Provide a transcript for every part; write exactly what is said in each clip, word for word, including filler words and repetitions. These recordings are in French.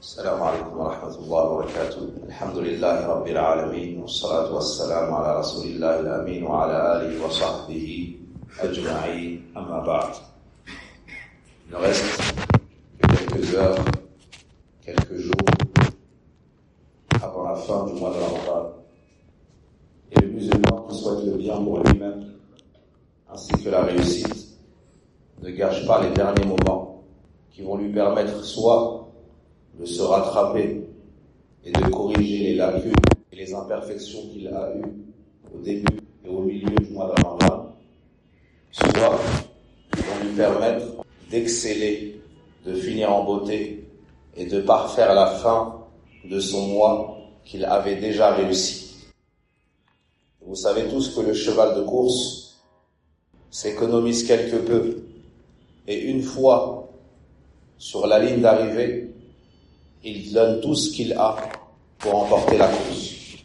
السلام عليكم ورحمة الله وبركاته. الحمد لله رب العالمين والصلاة والسلام على رسول الله الأمين وعلى آله وصحبه أجمعين. أما بعد. Il nous reste quelques heures, quelques jours avant la fin du mois de Ramadan. Et le musulman qui souhaite le bien pour lui-même ainsi que la réussite ne gâche pas les derniers moments qui vont lui permettre soit de se rattraper et de corriger les lacunes et les imperfections qu'il a eues au début et au milieu du mois de Ramadan, soit vont lui permettre d'exceller, de finir en beauté et de parfaire la fin de son mois qu'il avait déjà réussi. Vous savez tous que le cheval de course s'économise quelque peu et une fois sur la ligne d'arrivée, il donne tout ce qu'il a pour emporter la course.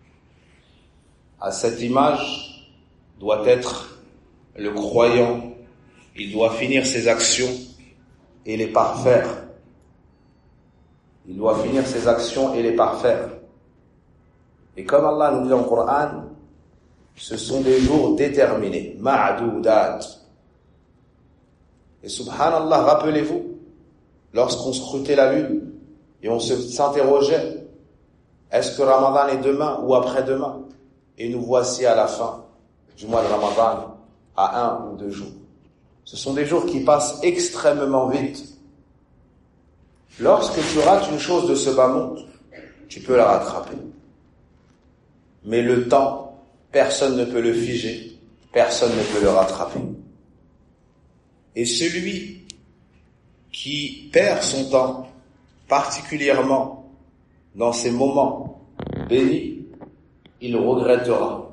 À cette image doit être le croyant. Il doit finir ses actions et les parfaire. Il doit finir ses actions et les parfaire. Et comme Allah nous dit en Coran, ce sont des jours déterminés, ma'doudat. Et subhanallah, rappelez-vous, lorsqu'on scrutait la lune, et on se, s'interrogeait, est-ce que Ramadan est demain ou après-demain? Et nous voici à la fin du mois de Ramadan, à un ou deux jours. Ce sont des jours qui passent extrêmement vite. Lorsque tu rates une chose de ce bas monde, tu peux la rattraper. Mais le temps, personne ne peut le figer, personne ne peut le rattraper. Et celui qui perd son temps, particulièrement dans ces moments bénis, il regrettera.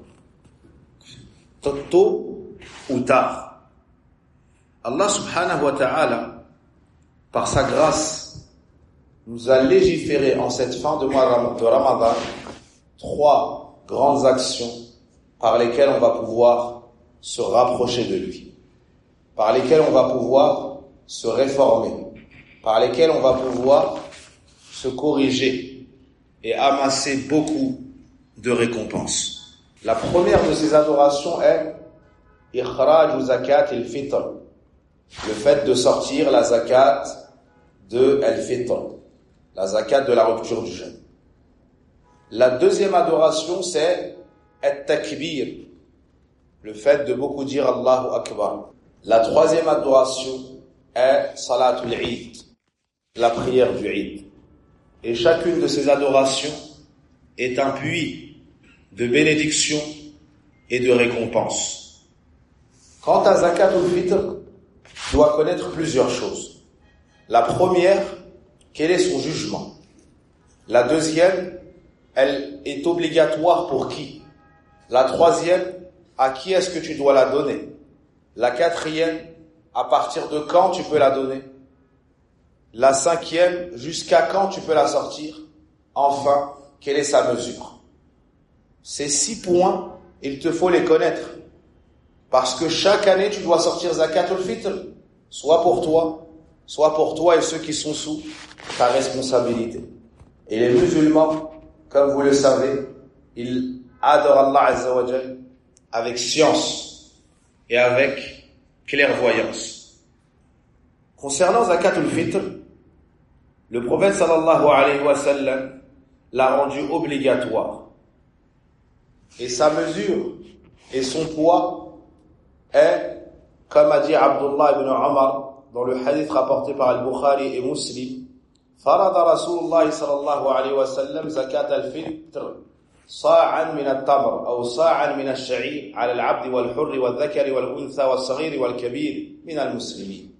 Tôt ou tard. Allah subhanahu wa ta'ala, par sa grâce, nous a légiféré en cette fin de mois de Ramadan trois grandes actions par lesquelles on va pouvoir se rapprocher de lui, par lesquelles on va pouvoir se réformer, par lesquelles on va pouvoir se corriger et amasser beaucoup de récompenses. La première de ces adorations est ikhraj zakat al-fitr, le fait de sortir la zakat de al-fitr, la zakat de la rupture du jeûne. La deuxième adoration c'est at-takbir, le fait de beaucoup dire Allahu Akbar. La troisième adoration est salatul Eid, la prière du Eid. Et chacune de ces adorations est un puits de bénédiction et de récompense. Quant à Zakat al-Fitr, tu dois connaître plusieurs choses. La première, quel est son jugement? La deuxième, elle est obligatoire pour qui? La troisième, à qui est-ce que tu dois la donner? La quatrième, à partir de quand tu peux la donner? La cinquième, jusqu'à quand tu peux la sortir? Enfin, quelle est sa mesure? Ces six points, il te faut les connaître. Parce que chaque année, tu dois sortir Zakat al-Fitr, soit pour toi, soit pour toi et ceux qui sont sous ta responsabilité. Et les musulmans, comme vous le savez, ils adorent Allah Azza wa Jal avec science et avec clairvoyance. Concernant Zakat al-Fitr, le prophète sallallahu alayhi wa sallam l'a rendu obligatoire. Et sa mesure et son poids est, comme a dit Abdullah ibn Omar dans le hadith rapporté par Al-Bukhari et Muslim, farada Rasulullah sallallahu alayhi wa sallam zakat al-fitr صاعا من التمر أو صاعا من الشعير على العبد والحر والذكر والأنثى والصغير والكبير من المسلمين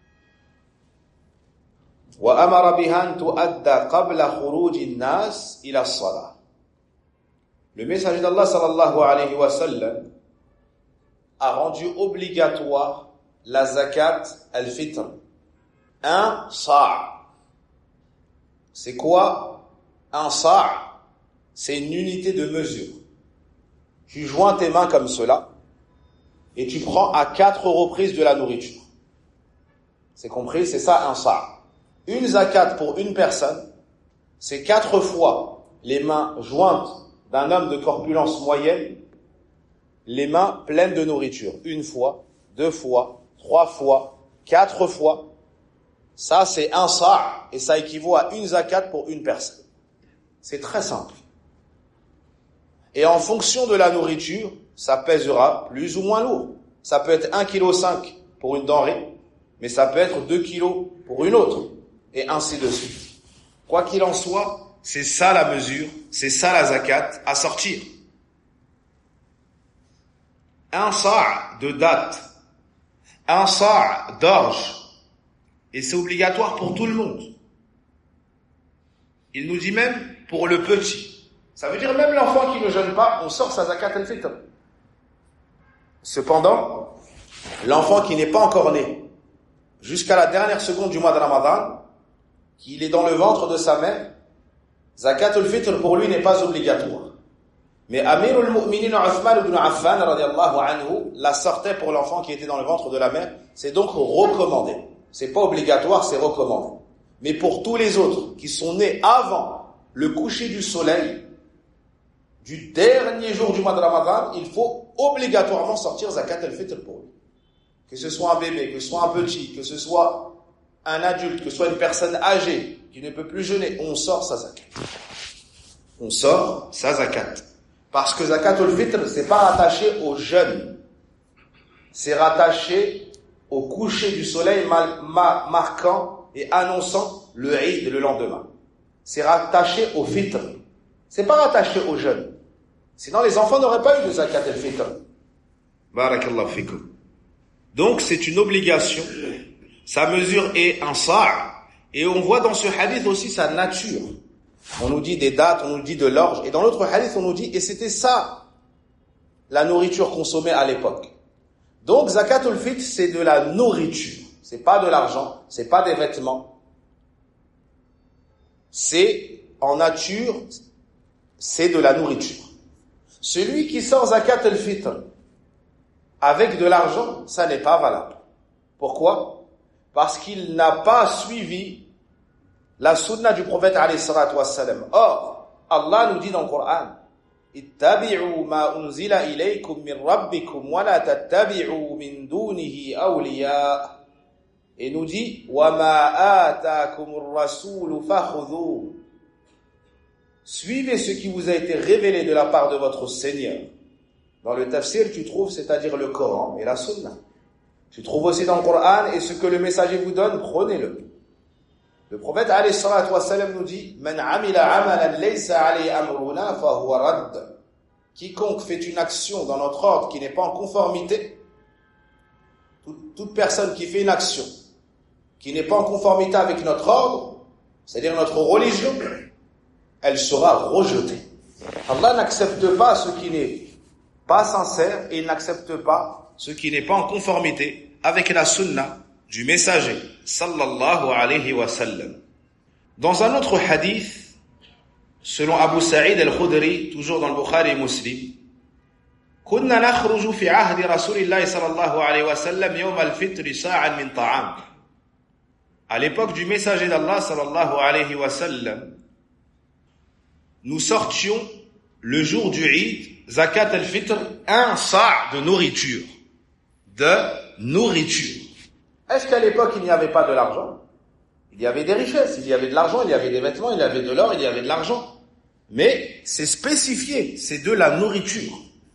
وأمر بها أن تؤدى قبل خروج الناس إلى الصلاة. Le messager d'Allah sallallahu alayhi wa sallam a rendu obligatoire la zakat al-fitr, un sa'. C'est quoi un sa'? C'est une unité de mesure. Tu joins tes mains comme cela et tu prends à quatre reprises de la nourriture. C'est compris? C'est ça un sa'. Une zakat pour une personne c'est quatre fois les mains jointes d'un homme de corpulence moyenne, les mains pleines de nourriture. Une fois, deux fois, trois fois, quatre fois. Ça, c'est un sa' et ça équivaut à une zakat pour une personne. C'est très simple. Et en fonction de la nourriture, ça pèsera plus ou moins lourd. Ça peut être un virgule cinq kilos pour une denrée, mais ça peut être deux kilos pour une autre, et ainsi de suite. Quoi qu'il en soit, c'est ça la mesure, c'est ça la zakat à sortir. Un sa' de date, un sa' d'orge, et c'est obligatoire pour tout le monde. Il nous dit même pour le petit. Ça veut dire même l'enfant qui ne jeûne pas, on sort sa zakat al-fitr. Cependant, l'enfant qui n'est pas encore né, jusqu'à la dernière seconde du mois de Ramadan, qu'il est dans le ventre de sa mère, zakat al-fitr pour lui n'est pas obligatoire. Mais Amir al-Mu'minin Uthman ibn Affan radiyallahu anhu la sortait pour l'enfant qui était dans le ventre de la mère. C'est donc recommandé. C'est pas obligatoire, c'est recommandé. Mais pour tous les autres qui sont nés avant le coucher du soleil du dernier jour du mois de Ramadan, il faut obligatoirement sortir zakat al-fitr pour lui. Que ce soit un bébé, que ce soit un petit, que ce soit un adulte, que ce soit une personne âgée qui ne peut plus jeûner, on sort sa zakat. On sort sa zakat. Parce que zakat al-fitr, c'est pas rattaché au jeûne. C'est rattaché au coucher du soleil mal, ma, marquant et annonçant le Eid le lendemain. C'est rattaché au fitr. C'est pas rattaché au jeûne. Sinon les enfants n'auraient pas eu de zakat al-fitr. Barakallahu fikum. Donc c'est une obligation. Sa mesure est un sa'. Et on voit dans ce hadith aussi sa nature. On nous dit des dates, on nous dit de l'orge. Et dans l'autre hadith, on nous dit, et c'était ça, la nourriture consommée à l'époque. Donc, zakatul fitr, c'est de la nourriture. C'est pas de l'argent, c'est pas des vêtements. C'est, en nature, c'est de la nourriture. Celui qui sort zakatul fitr avec de l'argent, ça n'est pas valable. Pourquoi? Parce qu'il n'a pas suivi la sunna du prophète alayhi salatu wassalam. Or, Allah nous dit dans le Coran, ittabi'u ma unzila ilaykum min rabbikum wa la tattabi'u min dunihi awliya. Et nous dit wa ma ataakumur rasul fakhudhu. Suivez ce qui vous a été révélé de la part de votre Seigneur. Dans le tafsir, tu trouves, c'est-à-dire le Coran et la sunna. Tu trouves aussi dans le Coran, et ce que le messager vous donne, prenez-le. Le prophète alayhi salatu wassalam nous dit Man amila amalan laysa alayhi amruna fa huwa radd. Quiconque fait une action dans notre ordre qui n'est pas en conformité, toute, toute personne qui fait une action qui n'est pas en conformité avec notre ordre, c'est-à-dire notre religion, elle sera rejetée. Allah n'accepte pas ce qui n'est pas sincère et il n'accepte pas ce qui n'est pas en conformité avec la sunna du messager sallallahu alayhi wa sallam. Dans un autre hadith, selon Abu Sa'id al-Khudri, toujours dans le Bukhari et Muslim, كنا نخرج في عهد رسول الله صلى الله عليه وسلم يوم الفطر ساعا من طعام. À l'époque du messager d'Allah sallallahu alayhi wa sallam, nous sortions le jour du Eid, zakat al-fitr, un sa' de nourriture. De nourriture. Est-ce qu'à l'époque, il n'y avait pas de l'argent? Il y avait des richesses, il y avait de l'argent, il y avait des vêtements, il y avait de l'or, il y avait de l'argent. Mais c'est spécifié, c'est de la nourriture.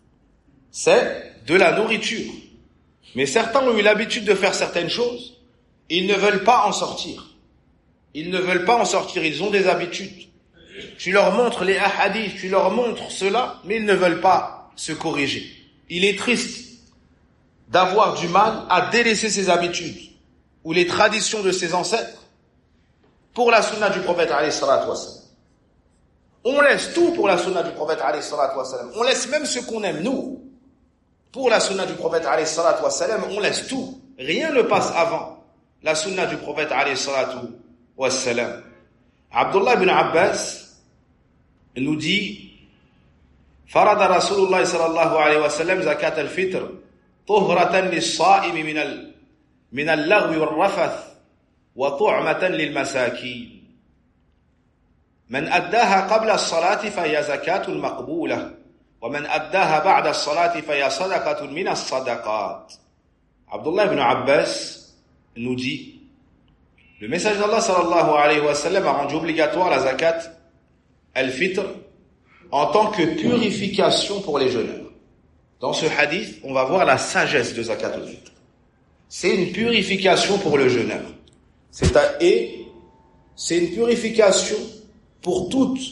C'est de la nourriture. Mais certains ont eu l'habitude de faire certaines choses, et ils ne veulent pas en sortir. Ils ne veulent pas en sortir, ils ont des habitudes. Tu leur montres les hadiths, tu leur montres cela, mais ils ne veulent pas se corriger. Il est triste d'avoir du mal à délaisser ses habitudes ou les traditions de ses ancêtres pour la sunna du prophète alayhi salatu wassalam. On laisse tout pour la sunna du prophète alayhi salatu wassalam. On laisse même ce qu'on aime, nous. Pour la sunna du prophète alayhi salatu wassalam, on laisse tout. Rien ne passe avant la sunna du prophète alayhi salatu wassalam. Abdullah ibn Abbas nous dit Farada Rasulullah sallallahu alayhi wa sallam zakat al-fitr طهرة للصائم من ال من اللغو والرفث وطعمة للمساكين. من أداها قبل الصلاة فهي زكاة مقبولة ومن أداها بعد الصلاة فهي صدقة من الصدقات. Abdullah ibn Abbas nous dit, le message d'Allah sallallahu alayhi wa sallam a rendu obligatoire la zakat al-fitr en tant que purification pour les jeûneurs. Dans ce hadith, on va voir la sagesse de zakat al-fitr. C'est une purification pour le jeûneur. C'est à, et c'est une purification pour toutes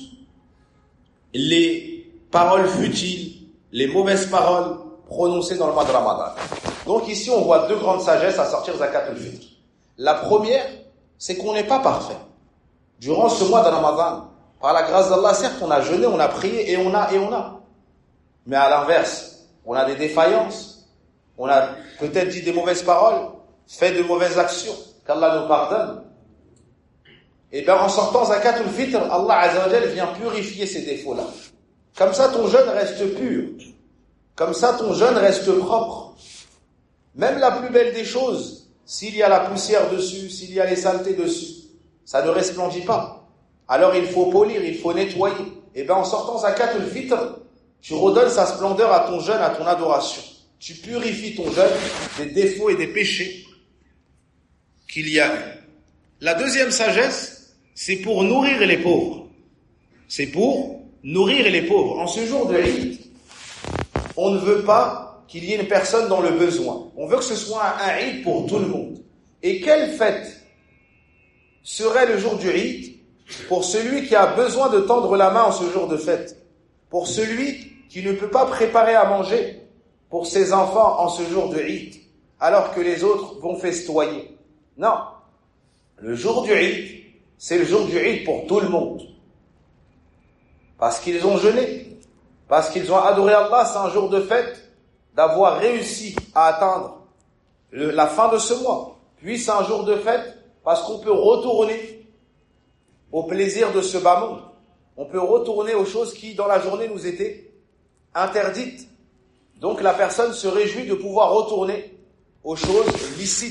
les paroles futiles, les mauvaises paroles prononcées dans le mois de Ramadan. Donc ici, on voit deux grandes sagesses à sortir zakat al-fitr. La première, c'est qu'on n'est pas parfait. Durant ce mois de Ramadan, par la grâce d'Allah, certes, on a jeûné, on a prié, et on a, et on a. Mais à l'inverse, on a des défaillances, on a peut-être dit des mauvaises paroles, fait de mauvaises actions, qu'Allah nous pardonne. Et bien, en sortant zakat al-fitr, Allah Azza wa Jal vient purifier ces défauts-là. Comme ça, ton jeûne reste pur. Comme ça, ton jeûne reste propre. Même la plus belle des choses, s'il y a la poussière dessus, s'il y a les saletés dessus, ça ne resplendit pas. Alors il faut polir, il faut nettoyer. Et bien en sortant zakat al-fitr, tu redonnes sa splendeur à ton jeûne, à ton adoration. Tu purifies ton jeûne des défauts et des péchés qu'il y a eu. La deuxième sagesse, c'est pour nourrir les pauvres. C'est pour nourrir les pauvres. En ce jour de Eid, on ne veut pas qu'il y ait une personne dans le besoin. On veut que ce soit un, un Eid pour tout le monde. Et quelle fête serait le jour du Eid pour celui qui a besoin de tendre la main en ce jour de fête, pour celui qui ne peut pas préparer à manger pour ses enfants en ce jour de Eid, alors que les autres vont festoyer. Non. Le jour du Eid, c'est le jour du Eid pour tout le monde. Parce qu'ils ont jeûné, parce qu'ils ont adoré Allah, c'est un jour de fête, d'avoir réussi à atteindre le, la fin de ce mois. Puis c'est un jour de fête parce qu'on peut retourner au plaisir de ce bas monde. On peut retourner aux choses qui, dans la journée, nous étaient interdites. Donc la personne se réjouit de pouvoir retourner aux choses licites.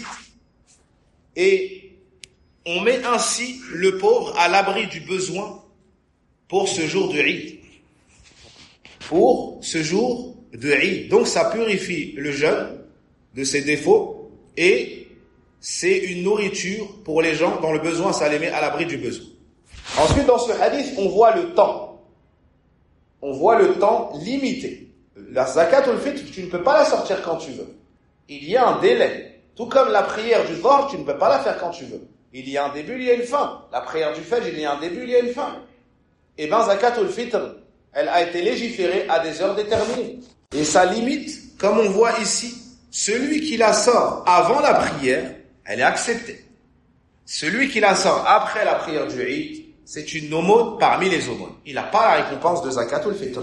Et on met ainsi le pauvre à l'abri du besoin pour ce jour de Eid. Pour ce jour de Eid. Donc ça purifie le jeûne de ses défauts et c'est une nourriture pour les gens dans le besoin, ça les met à l'abri du besoin. Ensuite, dans ce hadith, on voit le temps. On voit le temps limité. La zakat al-fitr, tu ne peux pas la sortir quand tu veux. Il y a un délai. Tout comme la prière du Dhuhr, tu ne peux pas la faire quand tu veux. Il y a un début, il y a une fin. La prière du Fajr, il y a un début, il y a une fin. Et bien, zakat al-fitr, elle a été légiférée à des heures déterminées. Et sa limite, comme on voit ici, celui qui la sort avant la prière, elle est acceptée. Celui qui la sort après la prière du Eid, c'est une aumône parmi les aumônes. Il n'a pas la récompense de zakat al-fitr.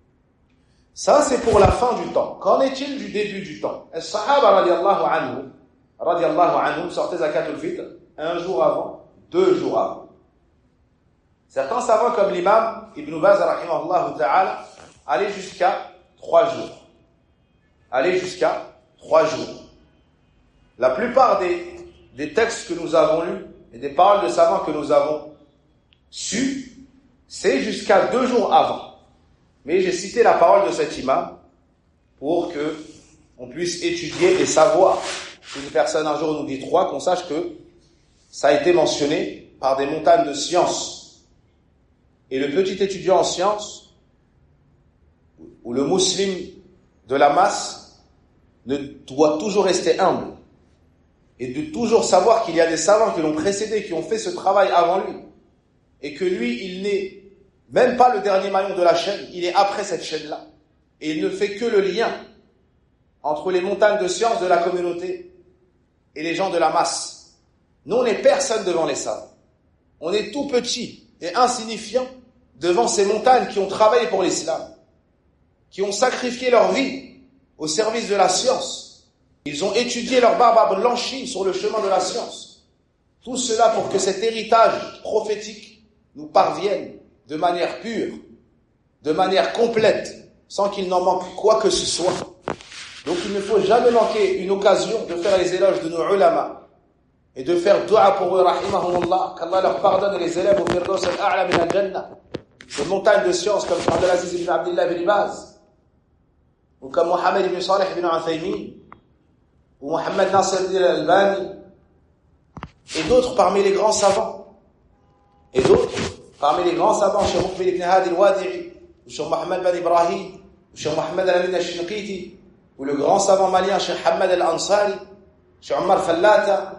Ça, c'est pour la fin du temps. Qu'en est-il du début du temps? Les Sahaba radiallahu anhu, radiallahu anhu, sortaient zakat al-fitr un jour avant, deux jours avant. Certains savants comme l'imam Ibn Baz rahimahullah ta'ala allaient jusqu'à trois jours. Allaient jusqu'à trois jours. La plupart des, des textes que nous avons lus et des paroles de savants que nous avons su, c'est jusqu'à deux jours avant. Mais j'ai cité la parole de cet imam pour que on puisse étudier et savoir. Si une personne un jour nous dit trois, qu'on sache que ça a été mentionné par des montagnes de sciences. Et le petit étudiant en sciences, ou le musulman de la masse, ne doit toujours rester humble. Et de toujours savoir qu'il y a des savants qui l'ont précédé, qui ont fait ce travail avant lui. Et que lui, il n'est même pas le dernier maillon de la chaîne, il est après cette chaîne-là. Et il ne fait que le lien entre les montagnes de science de la communauté et les gens de la masse. Nous, on n'est personne devant les savants. On est tout petit et insignifiant devant ces montagnes qui ont travaillé pour l'islam, qui ont sacrifié leur vie au service de la science. Ils ont étudié leur barbe blanchie sur le chemin de la science. Tout cela pour que cet héritage prophétique nous parvienne de manière pure, de manière complète, sans qu'il n'en manque quoi que ce soit. Donc il ne faut jamais manquer une occasion de faire les éloges de nos ulama et de faire dua pour eux, rahimahumullah, qu'Allah leur pardonne et les élève au Firdaus al-A'la min al-Jannah. Ces montagnes de science comme Abdelaziz ibn Abdillah ibn Baz, ou comme Mohamed ibn Salih ibn Uthaymin, ou Mohamed Nasser al-Albani, et d'autres parmi les grands savants, et d'autres parmi les grands savants, Cheikh Muqbil ibn Hadi al-Wadi'i, ou Cheikh Mohamed bin Ibrahim, ou Cheikh Mohamed al-Amin al-Shinqiti, ou le grand savant malien Cheikh Hamad al-Ansari, Cheikh Omar Fallata,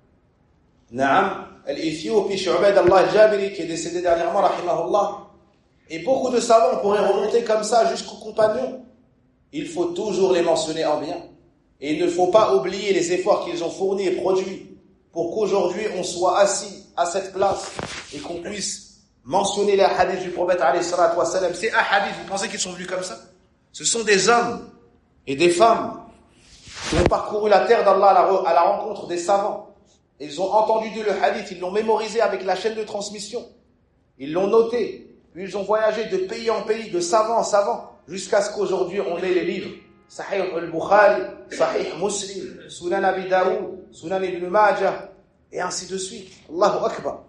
Naam, al-Éthiopie, Cheikh Ubaid Allah al-Jabiri, qui est décédé dernièrement, rahimahullah. Et beaucoup de savants, on pourrait remonter comme ça jusqu'aux compagnons. Il faut toujours les mentionner en bien. Et il ne faut pas oublier les efforts qu'ils ont fournis et produits pour qu'aujourd'hui on soit assis à cette place et qu'on puisse mentionner les hadiths du prophète alayhi salatu wa salam. Ces hadiths, vous pensez qu'ils sont venus comme ça? Ce sont des hommes et des femmes qui ont parcouru la terre d'Allah à la rencontre des savants. Ils ont entendu dire le hadith, ils l'ont mémorisé avec la chaîne de transmission. Ils l'ont noté, puis ils ont voyagé de pays en pays, de savant en savant, jusqu'à ce qu'aujourd'hui on ait les livres. Sahih al-Bukhari, Sahih Muslim, Sunan Abi Daoud, Sunan Ibn Majah, et ainsi de suite. Allahu Akbar.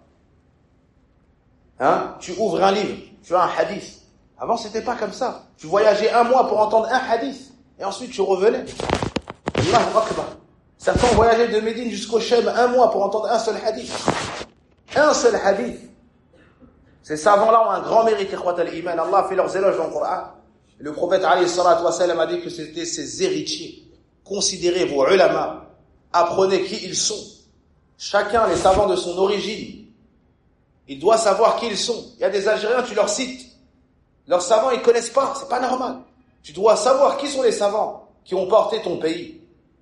Hein? Tu ouvres un livre, tu as un hadith. Avant c'était pas comme ça. Tu voyageais un mois pour entendre un hadith, et ensuite tu revenais. Allahu Akbar. Certains ont voyagé de Médine jusqu'au Chem un mois pour entendre un seul hadith. Un seul hadith. Ces savants-là ont un grand mérite, ikhwat al-iman. Allah a fait leurs éloges dans le Coran. Le prophète alayhi salatu wa salam a dit que c'était ses héritiers. Considérez vos ulama. Apprenez qui ils sont. Chacun, les savants de son origine, il doit savoir qui ils sont. Il y a des Algériens, tu leur cites. Leurs savants, ils connaissent pas. C'est pas normal. Tu dois savoir qui sont les savants qui ont porté ton pays.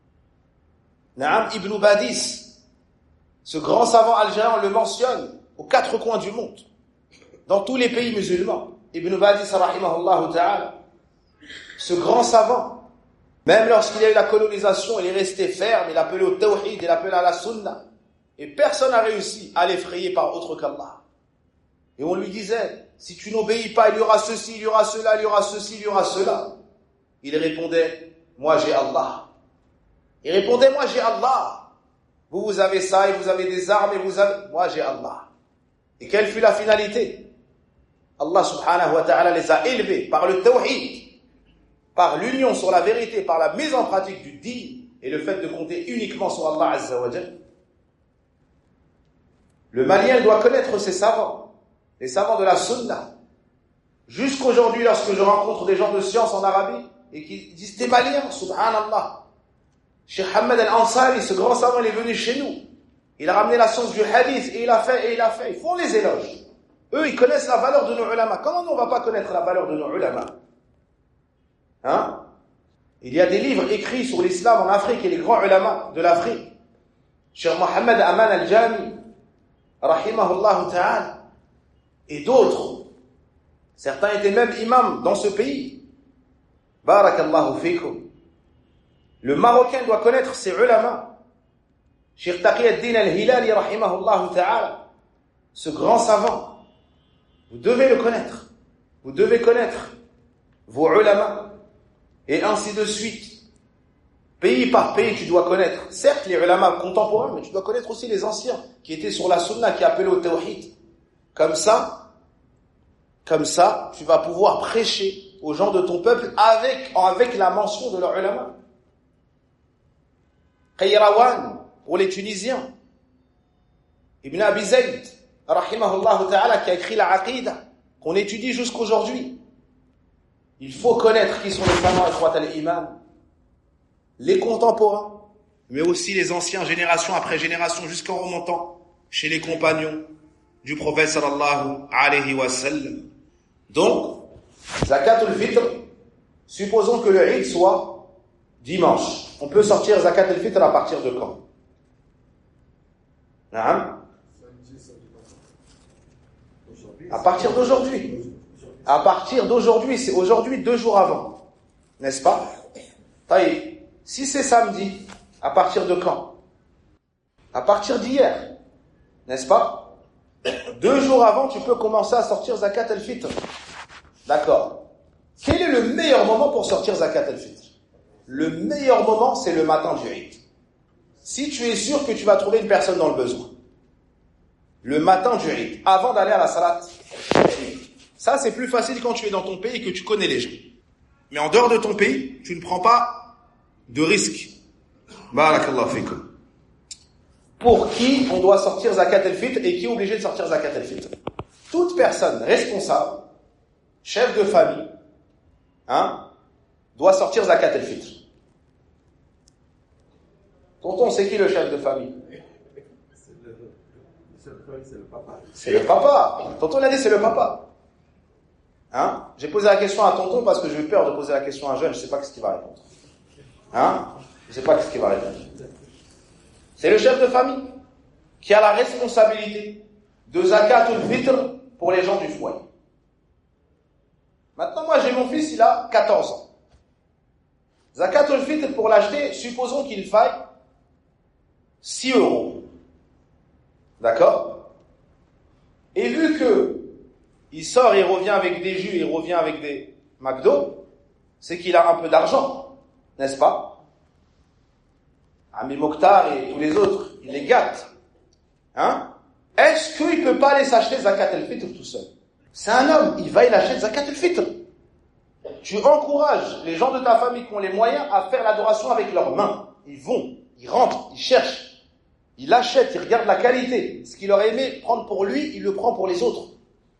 Naam Ibn Badis, ce grand savant algérien, on le mentionne aux quatre coins du monde, dans tous les pays musulmans. Ibn Badis, rahimahullah ta'ala, ce grand savant, même lorsqu'il y a eu la colonisation, il est resté ferme, il appelait au tawhid, il appelait à la sunna, et personne n'a réussi à l'effrayer par autre qu'Allah. Et on lui disait, si tu n'obéis pas, il y aura ceci, il y aura cela, il y aura ceci, il y aura cela. Il répondait, moi j'ai Allah. Il répondait, moi j'ai Allah. Vous, vous avez ça, et vous avez des armes, et vous avez... Moi j'ai Allah. Et quelle fut la finalité? Allah subhanahu wa ta'ala les a élevés par le tawhid, par l'union sur la vérité, par la mise en pratique du din, et le fait de compter uniquement sur Allah azza wa jalla. Le malien doit connaître ses savants, les savants de la sunna. Jusqu'aujourd'hui, lorsque je rencontre des gens de science en Arabie, et qui disent, t'es malien, subhanallah. Cheikh Hamad al-Ansari, ce grand savant, il est venu chez nous. Il a ramené la science du hadith, et il a fait, et il a fait. Ils font les éloges. Eux, ils connaissent la valeur de nos ulama. Comment nous, on ne va pas connaître la valeur de nos ulama? Hein? Il y a des livres écrits sur l'islam en Afrique et les grands ulama de l'Afrique. Cheikh Mohamed Aman al-Jami, rahimahullah ta'ala, et d'autres. Certains étaient même imams dans ce pays. Barakallahu fikum. Le Marocain doit connaître ses ulama. Cheikh Taqi ad-Din al-Hilali, rahimahullah ta'ala, ce grand savant, vous devez le connaître. Vous devez connaître vos ulama, et ainsi de suite. Pays par pays, tu dois connaître. Certes, les ulama contemporains, mais tu dois connaître aussi les anciens, qui étaient sur la sunna, qui appelaient au tawhid. Comme ça, comme ça, tu vas pouvoir prêcher aux gens de ton peuple avec, avec la mention de leur ulama. Qayrawan, pour les Tunisiens. Ibn Abi Zayd, rahimahullah ta'ala, qui a écrit la Aqida, qu'on étudie jusqu'aujourd'hui. Il faut connaître qui sont les savants ikhwat al-iman, les contemporains, mais aussi les anciens, génération après génération, jusqu'en remontant chez les compagnons du prophète sallallahu alayhi wa sallam. Donc, Zakat al-Fitr, supposons que le Eid soit dimanche. On peut sortir Zakat al-Fitr à partir de quand? Naam? À partir d'aujourd'hui. À partir d'aujourd'hui, c'est aujourd'hui deux jours avant. N'est-ce pas? Taïb. Si c'est samedi, à partir de quand? À partir d'hier. N'est-ce pas? Deux jours avant, tu peux commencer à sortir Zakat al-Fitr. D'accord. Quel est le meilleur moment pour sortir Zakat al-Fitr? Le meilleur moment, c'est le matin du Eid. si tu es sûr que tu vas trouver une personne dans le besoin, le matin du Eid, avant d'aller à la salat, ça c'est plus facile quand tu es dans ton pays et que tu connais les gens. Mais en dehors de ton pays, tu ne prends pas de risque. Barakallahu fikum. Pour qui on doit sortir zakat el-fitr et qui est obligé de sortir zakat el-fitr? Toute personne responsable, chef de famille, hein, doit sortir zakat el-fitr. Tonton, c'est qui le chef de famille? C'est le, le chef de famille, c'est le papa. C'est le papa. Tonton l'a dit, c'est le papa. Hein? J'ai posé la question à tonton parce que j'ai eu peur de poser la question à un jeune, je ne sais pas ce qu'il va répondre. Hein? Je ne sais pas ce qu'il va répondre. C'est le chef de famille qui a la responsabilité de zakat el-fitr pour les gens du foyer. Maintenant, moi, j'ai mon fils, il a quatorze ans. Zakat el-fitr, pour l'acheter, supposons qu'il faille six euros. D'accord? Et vu que il sort et revient avec des jus, il revient avec des McDo, c'est qu'il a un peu d'argent, n'est-ce pas? Ami Mokhtar et tous les autres, il les gâte. Hein? Est-ce qu'il ne peut pas aller s'acheter zakat el-fitr tout seul? C'est un homme, il va, il achète zakat el-fitr. Tu encourages les gens de ta famille qui ont les moyens à faire l'adoration avec leurs mains. Ils vont, ils rentrent, ils cherchent, ils achètent, ils regardent la qualité. Ce qu'il aurait aimé prendre pour lui, il le prend pour les autres.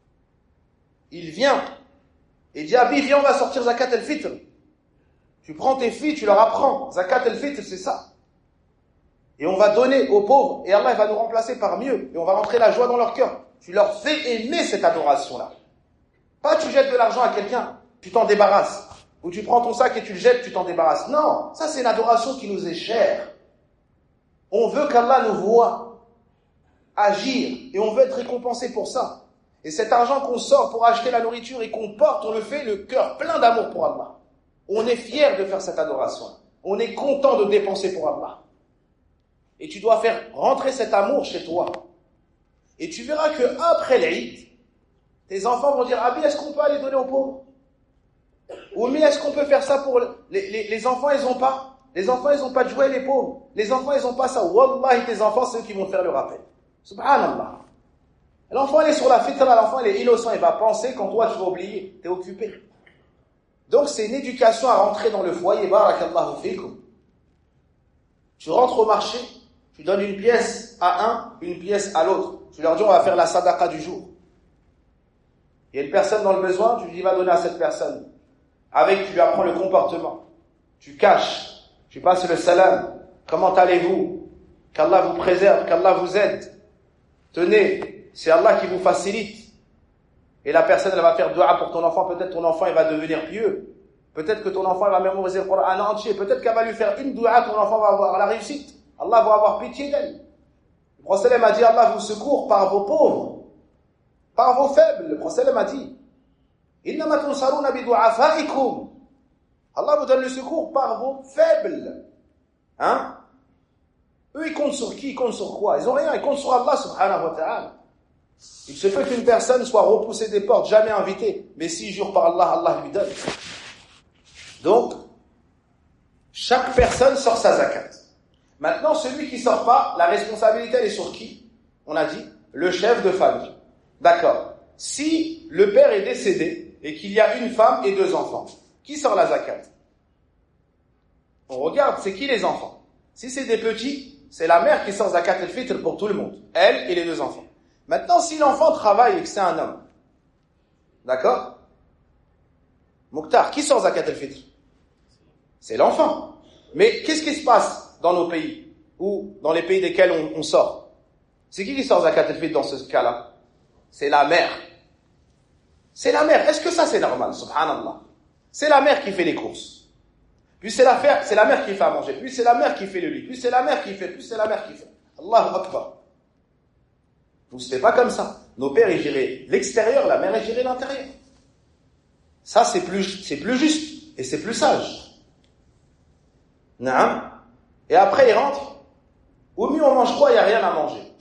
Il vient et dit, Abi, viens, on va sortir zakat el-fitr. Tu prends tes filles, tu leur apprends. Zakat el-fitr, c'est ça. Et on va donner aux pauvres, et Allah va nous remplacer par mieux, et on va rentrer la joie dans leur cœur. Tu leur fais aimer cette adoration-là. Pas tu jettes de l'argent à quelqu'un, tu t'en débarrasses. Ou tu prends ton sac et tu le jettes, tu t'en débarrasses. Non, ça c'est une adoration qui nous est chère. On veut qu'Allah nous voie agir, et on veut être récompensé pour ça. Et cet argent qu'on sort pour acheter la nourriture et qu'on porte, on le fait le cœur plein d'amour pour Allah. On est fier de faire cette adoration. On est content de dépenser pour Allah. Et tu dois faire rentrer cet amour chez toi. Et tu verras que après l'Eid, tes enfants vont dire, Abi, est-ce qu'on peut aller donner aux pauvres? Ou mais est-ce qu'on peut faire ça pour les, les, les enfants, ils ont pas. Les enfants, ils ont pas de jouets, les pauvres. Les enfants, ils ont pas ça. Wallahi, tes enfants, c'est eux qui vont te faire le rappel. Subhanallah. L'enfant, il est sur la fitra, l'enfant, il est innocent, il va penser quand toi, tu vas oublier, tu es occupé. Donc, c'est une éducation à rentrer dans le foyer. Barakallahu fikum. Tu rentres au marché, tu donnes une pièce à un, une pièce à l'autre. Tu leur dis, on va faire la sadaqa du jour. Il y a une personne dans le besoin, tu lui dis, va donner à cette personne. Avec, tu lui apprends le comportement. Tu caches, tu passes le salam. Comment allez-vous? Qu'Allah vous préserve, qu'Allah vous aide. Tenez, c'est Allah qui vous facilite. Et la personne, elle va faire dua pour ton enfant. Peut-être ton enfant, il va devenir pieux. Peut-être que ton enfant, il va mémoriser le Coran entier. Peut-être qu'elle va lui faire une dua, ton enfant va avoir la réussite. Allah va avoir pitié d'elle. Le prophète a dit, Allah vous secourt par vos pauvres, par vos faibles. Le prophète a dit, Innama tunsaruna bidu'afaikum. Allah vous donne le secours par vos faibles. Hein? Eux, ils comptent sur qui? Ils comptent sur quoi? Ils ont rien, ils comptent sur Allah subhanahu wa ta'ala. Il se peut qu'une personne soit repoussée des portes, jamais invitée, mais s'il jure par Allah, Allah lui donne. Donc, chaque personne sort sa zakat. Maintenant, celui qui sort pas, la responsabilité, elle est sur qui? On a dit, le chef de famille. D'accord. Si le père est décédé et qu'il y a une femme et deux enfants, qui sort la zakat? On regarde, c'est qui les enfants? Si c'est des petits, c'est la mère qui sort zakat el-fitr pour tout le monde. Elle et les deux enfants. Maintenant, si l'enfant travaille et que c'est un homme, d'accord? Mokhtar, qui sort zakat el-fitr? C'est l'enfant. Mais qu'est-ce qui se passe dans nos pays, ou dans les pays desquels on, on sort? C'est qui qui sort zakat el-fitr dans ce cas-là? C'est la mère. C'est la mère. Est-ce que ça c'est normal? Subhanallah. C'est la mère qui fait les courses. Puis c'est la, c'est la mère qui fait à manger. Puis c'est la mère qui fait le lit. Puis c'est la mère qui fait. Puis c'est la mère qui fait. Allahu Akbar. Vous ne faites pas comme ça. Nos pères, ils géraient l'extérieur, la mère, elle gérait l'intérieur. Ça, c'est plus, c'est plus juste. Et c'est plus sage. Naam. Et après, il rentre. Au mieux, on mange quoi? Il n'y a rien à manger.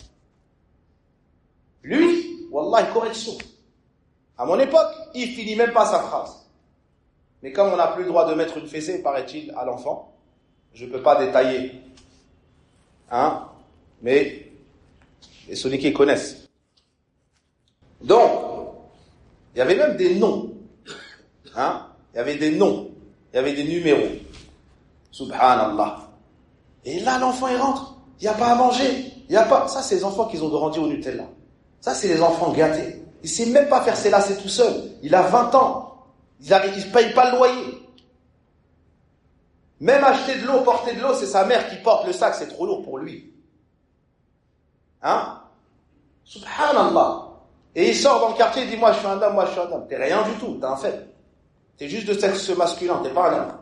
Lui, wallah, correction. À mon époque, il finit même pas sa phrase. Mais comme on n'a plus le droit de mettre une fessée, paraît-il, à l'enfant, je ne peux pas détailler Hein? Mais les Soniqués connaissent. Donc, il y avait même des noms. Hein? Il y avait des noms. Il y avait des numéros. Subhanallah. Et là, l'enfant, il rentre. Il n'y a pas à manger. Il y a pas. Ça, c'est les enfants qui ont grandi au Nutella. Ça, c'est les enfants gâtés. Il ne sait même pas faire ses lacets tout seul. Il a vingt ans. Il ne paye pas le loyer. Même acheter de l'eau, porter de l'eau, c'est sa mère qui porte le sac. C'est trop lourd pour lui. Hein? Subhanallah. Et il sort dans le quartier, il dit, moi, je suis un homme, moi, je suis un homme. T'es rien du tout. T'es un faible. T'es juste de sexe masculin. T'es pas un homme.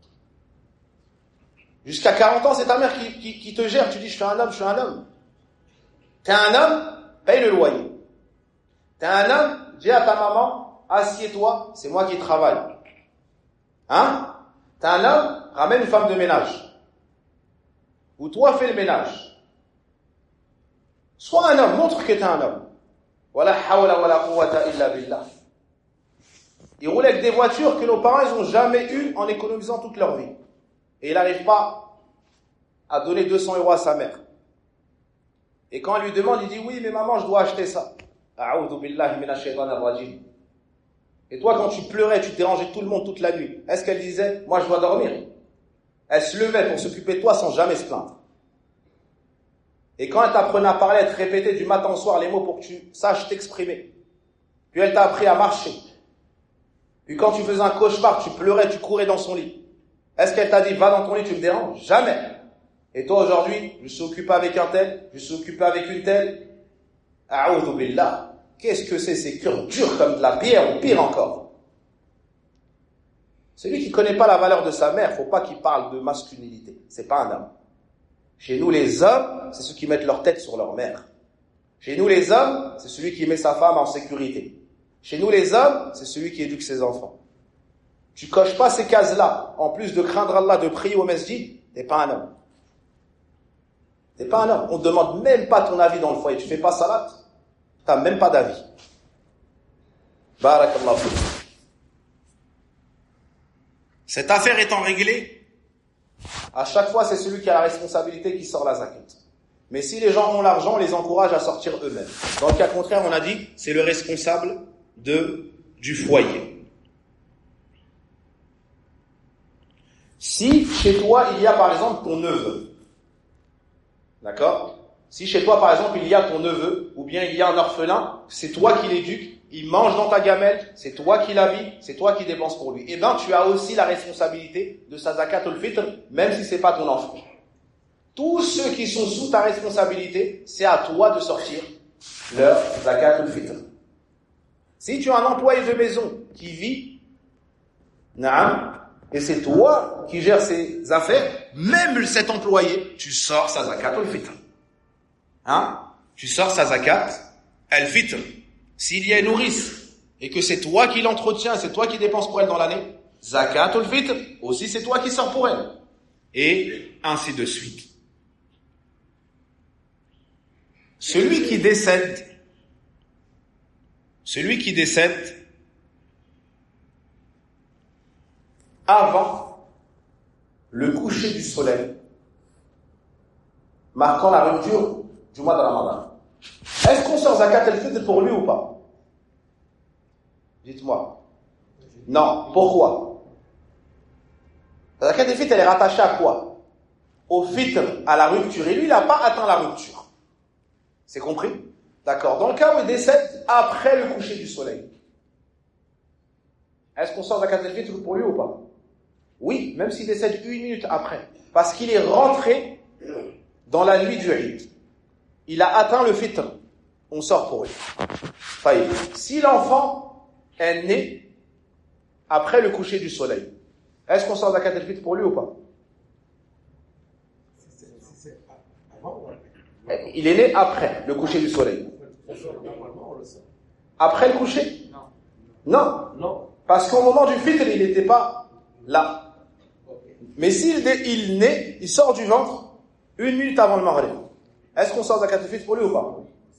Jusqu'à quarante ans, c'est ta mère qui, qui, qui te gère. Tu dis, je suis un homme, je suis un homme. T'es un homme, paye le loyer. T'es un homme, dis à ta maman, assieds-toi, c'est moi qui travaille. Hein? T'es un homme, ramène une femme de ménage. Ou toi, fais le ménage. Sois un homme, montre que t'es un homme. Wala hawla wala quwwata illa billah. Ils roulent avec des voitures que nos parents n'ont jamais eues en économisant toute leur vie. Et il n'arrive pas à donner deux cents euros à sa mère. Et quand elle lui demande, il dit, oui, mais maman, je dois acheter ça. A'oudhu billahi minash shaitanir rajim. Et toi, quand tu pleurais, tu dérangeais tout le monde toute la nuit, est-ce qu'elle disait, moi, je dois dormir? Elle se levait pour s'occuper de toi sans jamais se plaindre. Et quand elle t'apprenait à parler, elle te répétait du matin au soir les mots pour que tu saches t'exprimer. Puis elle t'a appris à marcher. Puis quand tu faisais un cauchemar, tu pleurais, tu courais dans son lit. Est-ce qu'elle t'a dit, va dans ton lit, tu me déranges? Jamais. Et toi, aujourd'hui, je suis occupé avec un tel, je suis occupé avec une telle. A'oudhu billah. Qu'est-ce que c'est ces cœurs durs comme de la pierre, ou pire encore? Celui qui ne connaît pas la valeur de sa mère, il ne faut pas qu'il parle de masculinité. C'est pas un homme. Chez nous, les hommes, c'est ceux qui mettent leur tête sur leur mère. Chez nous, les hommes, c'est celui qui met sa femme en sécurité. Chez nous, les hommes, c'est celui qui éduque ses enfants. Tu coches pas ces cases-là, en plus de craindre Allah, de prier au masjid, t'es pas un homme. T'es pas un homme. On te demande même pas ton avis dans le foyer. Tu fais pas salat, t'as même pas d'avis. Barakallahu fik. Cette affaire étant réglée, à chaque fois, c'est celui qui a la responsabilité qui sort la zakat. Mais si les gens ont l'argent, on les encourage à sortir eux-mêmes. Dans le cas contraire, on a dit, c'est le responsable de, du foyer. Si chez toi, il y a par exemple ton neveu, d'accord? Si chez toi, par exemple, il y a ton neveu, ou bien il y a un orphelin, c'est toi qui l'éduques, il mange dans ta gamelle, c'est toi qui l'habilles, c'est toi qui dépenses pour lui. Eh bien, tu as aussi la responsabilité de sa zakatul fitr, même si c'est pas ton enfant. Tous ceux qui sont sous ta responsabilité, c'est à toi de sortir leur zakatul fitr. Si tu as un employé de maison qui vit, naam, et c'est toi qui gères ses affaires, même cet employé, tu sors sa zakatul fitr. Hein? Tu sors sa zakat al-fitr. S'il y a une nourrice et que c'est toi qui l'entretiens, c'est toi qui dépenses pour elle dans l'année, zakatul fitr, aussi c'est toi qui sors pour elle. Et ainsi de suite. Celui qui décède, celui qui décède avant le coucher du soleil, marquant la rupture du mois de Ramadan. Est-ce qu'on sort zakat al-fitr pour lui ou pas? Dites-moi. Non. Pourquoi? La zakat al-fitr, elle est rattachée à quoi? Au fitr, à la rupture. Et lui, il n'a pas atteint la rupture. C'est compris? D'accord. Dans le cas où il décède après le coucher du soleil, est-ce qu'on sort zakat al-fitr pour lui ou pas? Oui, même s'il décède une minute après. Parce qu'il est rentré dans la nuit du Eid. Il a atteint le fitr. On sort pour lui. Faïd. Si l'enfant est né après le coucher du soleil, est-ce qu'on sort zakat al-fitr pour lui ou pas? Il est né après le coucher du soleil. Après le coucher? Non. Non. Parce qu'au moment du fitr, il n'était pas là. Mais s'il il naît, il sort du ventre une minute avant le maghrib. Est-ce qu'on sort zakat al-fitr pour lui ou pas?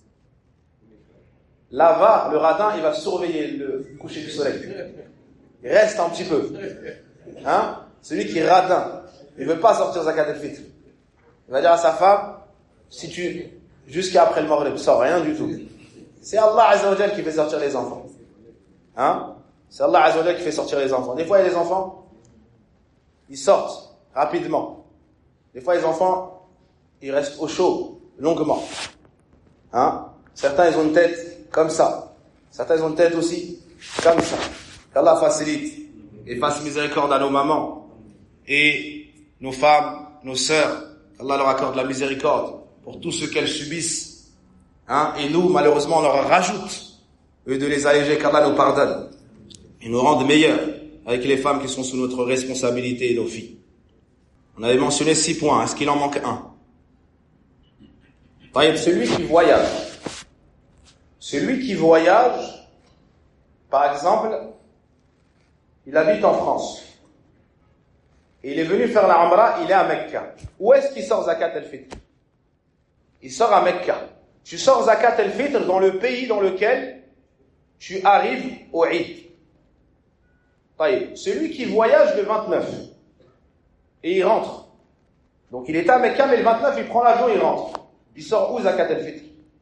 Là va, le radin, il va surveiller le coucher du soleil. Il reste un petit peu. Hein? Celui qui est radin, il ne veut pas sortir zakat al-fitr. Il va dire à sa femme, si tu, jusqu'à après le Maghrib, sors, rien du tout. C'est Allah Azza wa Jal qui fait sortir les enfants. Hein? C'est Allah Azza wa Jal qui fait sortir les enfants. Des fois, il y a des enfants, ils sortent rapidement. Des fois, les enfants, ils restent au chaud, longuement. Hein? Certains, ils ont une tête comme ça. Certains, ils ont une tête aussi comme ça. Qu'Allah facilite et fasse miséricorde à nos mamans et nos femmes, nos sœurs. Qu'Allah leur accorde la miséricorde pour tout ce qu'elles subissent. Hein? Et nous, malheureusement, on leur rajoute, eux, de les alléger, qu'Allah nous pardonne. Et nous rende meilleurs avec les femmes qui sont sous notre responsabilité et nos filles. On avait mentionné six points. Est-ce qu'il en manque un? Celui qui voyage. Celui qui voyage, par exemple, il habite en France. Et il est venu faire la Umrah, il est à Mecca. Où est-ce qu'il sort Zakat al-Fitr? Il sort à Mecca. Tu sors Zakat al-Fitr dans le pays dans lequel tu arrives au Eid. Celui qui voyage le vingt-neuf et il rentre. Donc il est à Mecca, mais le vingt-neuf, il prend l'avion, il rentre. Il sort où Zakat al-Fitr?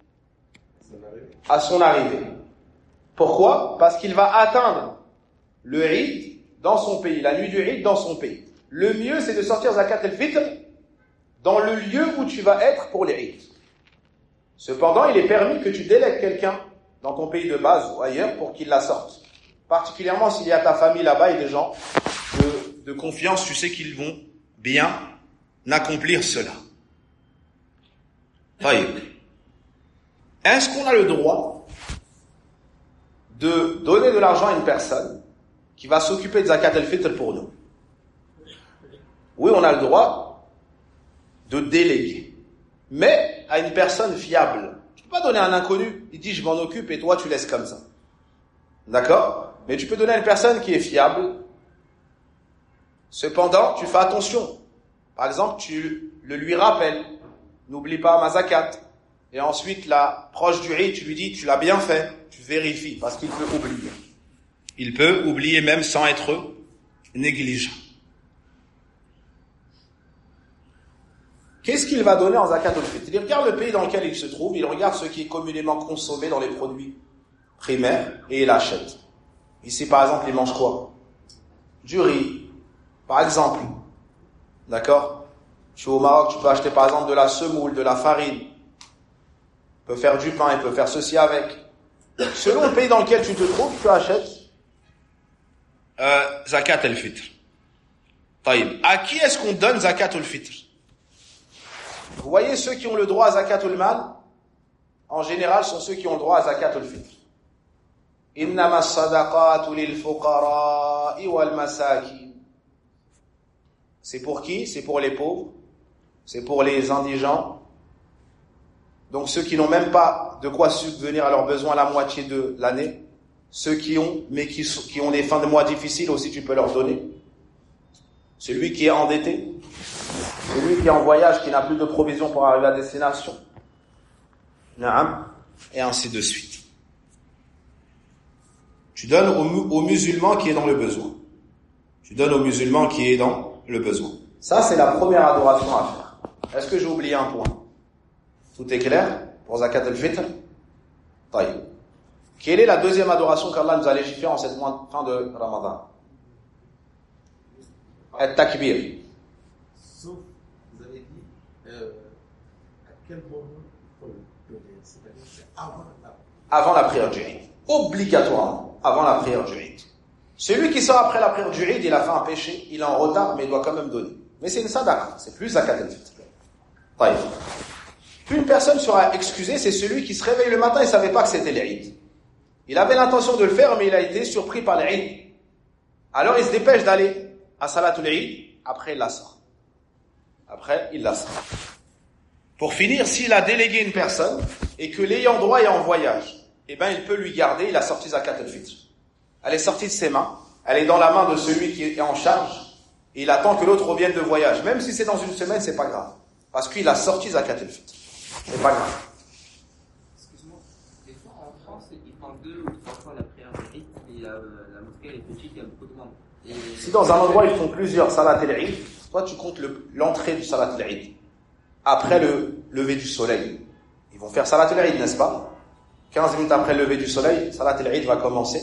À son arrivée. Pourquoi? Parce qu'il va atteindre le Eid dans son pays, la nuit du Eid dans son pays. Le mieux, c'est de sortir Zakat al-Fitr dans le lieu où tu vas être pour les Eid. Cependant, il est permis que tu délègues quelqu'un dans ton pays de base ou ailleurs pour qu'il la sorte. Particulièrement s'il y a ta famille là-bas et des gens de, de confiance, tu sais qu'ils vont bien accomplir cela. Est-ce qu'on a le droit de donner de l'argent à une personne qui va s'occuper de Zakat al-Fitr pour nous? Oui, on a le droit de déléguer, mais à une personne fiable. Tu ne peux pas donner à un inconnu, il dit je m'en occupe et toi tu laisses comme ça. D'accord? Mais tu peux donner à une personne qui est fiable. Cependant, tu fais attention. Par exemple, tu le lui rappelles. N'oublie pas ma zakat. Et ensuite, la proche du Eid, tu lui dis, tu l'as bien fait. Tu vérifies, parce qu'il peut oublier. Il peut oublier même sans être négligent. Qu'est-ce qu'il va donner en zakat al-Fitr? Il regarde le pays dans lequel il se trouve, il regarde ce qui est communément consommé dans les produits primaires et il achète. Ici, par exemple, il mange quoi? Du riz, par exemple. D'accord? Tu es au Maroc, tu peux acheter par exemple de la semoule, de la farine. Il peut faire du pain, il peut faire ceci avec. Selon le pays dans lequel tu te trouves, tu achètes euh, Zakat al-Fitr. Taïb. À qui est-ce qu'on donne Zakat al-Fitr? Vous voyez, ceux qui ont le droit à Zakat al-Mal, en général, sont ceux qui ont le droit à Zakat al-Fitr. Innama as-sadaqatu lil-fuqara'i wal-masakin. C'est pour qui? C'est pour les pauvres, c'est pour les indigents. Donc ceux qui n'ont même pas de quoi subvenir à leurs besoins la moitié de l'année, ceux qui ont, mais qui, qui ont des fins de mois difficiles aussi, tu peux leur donner. Celui qui est endetté, celui qui est en voyage, qui n'a plus de provisions pour arriver à destination, Naam, et ainsi de suite. Tu donnes au, au musulman qui est dans le besoin. Tu donnes au musulman qui est dans le besoin. Ça, c'est la première adoration à faire. Est-ce que j'ai oublié un point? Tout est clair pour Zakat al-Fitr? Taïb. Quelle est la deuxième adoration qu'Allah nous a légiférée en cette fin de Ramadan? At-Takbir. Sauf, vous avez dit, euh, à quel moment il faut le donner? C'est-à-dire c'est avant la Avant la prière du Eid. Obligatoirement, avant la prière du Eid. Celui qui sort après la prière du Eid, il a fait un péché, il est en retard, mais il doit quand même donner. Mais c'est une sadaqa, c'est plus Zakat al-Fitr. Taïb. Une personne sera excusée, c'est celui qui se réveille le matin et ne savait pas que c'était l'Eid. Il avait l'intention de le faire, mais il a été surpris par l'Eid. Alors il se dépêche d'aller à Salatul Eid, après il la sort. Après, il la sort. Pour finir, s'il a délégué une personne, et que l'ayant droit est en voyage, eh ben, il peut lui garder, il a sorti Zakat al-Fitr. Elle est sortie de ses mains, elle est dans la main de celui qui est en charge, et il attend que l'autre revienne de voyage. Même si c'est dans une semaine, c'est pas grave. Parce qu'il a sorti Zakat al-Fitr. C'est pas grave. Excuse-moi, des fois en France, ils font deux ou trois fois la prière de Eid, et la, la mosquée elle est petite, il y a beaucoup de monde. Et... Si dans un endroit ils font plusieurs salat al-Eid, toi tu comptes le, l'entrée du salat al-Eid. après le lever du soleil. Ils vont faire Salat al-Eid, n'est-ce pas? quinze minutes après le lever du soleil, Salat al-Eid va commencer.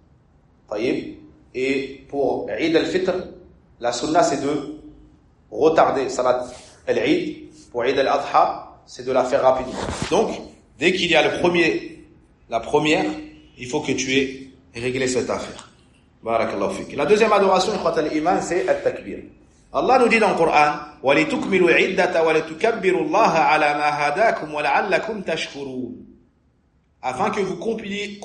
Et pour Eid al-Fitr, la sunna c'est de retarder Salat al-Eid. Pour Eid al-Adha, c'est de la faire rapidement. Donc, dès qu'il y a le premier, la première, il faut que tu aies réglé cette affaire. Barakallahu fik. La deuxième adoration, ikhwat al-iman, c'est al-takbir. Allah nous dit dans le Coran, وَلِتُكْمِلُوا عِدَّةَ وَلِتُكَبِّرُوا اللَّهَ عَلَى مَا هَدَاكُمْ وَلَعَلَّكُمْ تَشْكُرُونَ. Afin que vous complétiez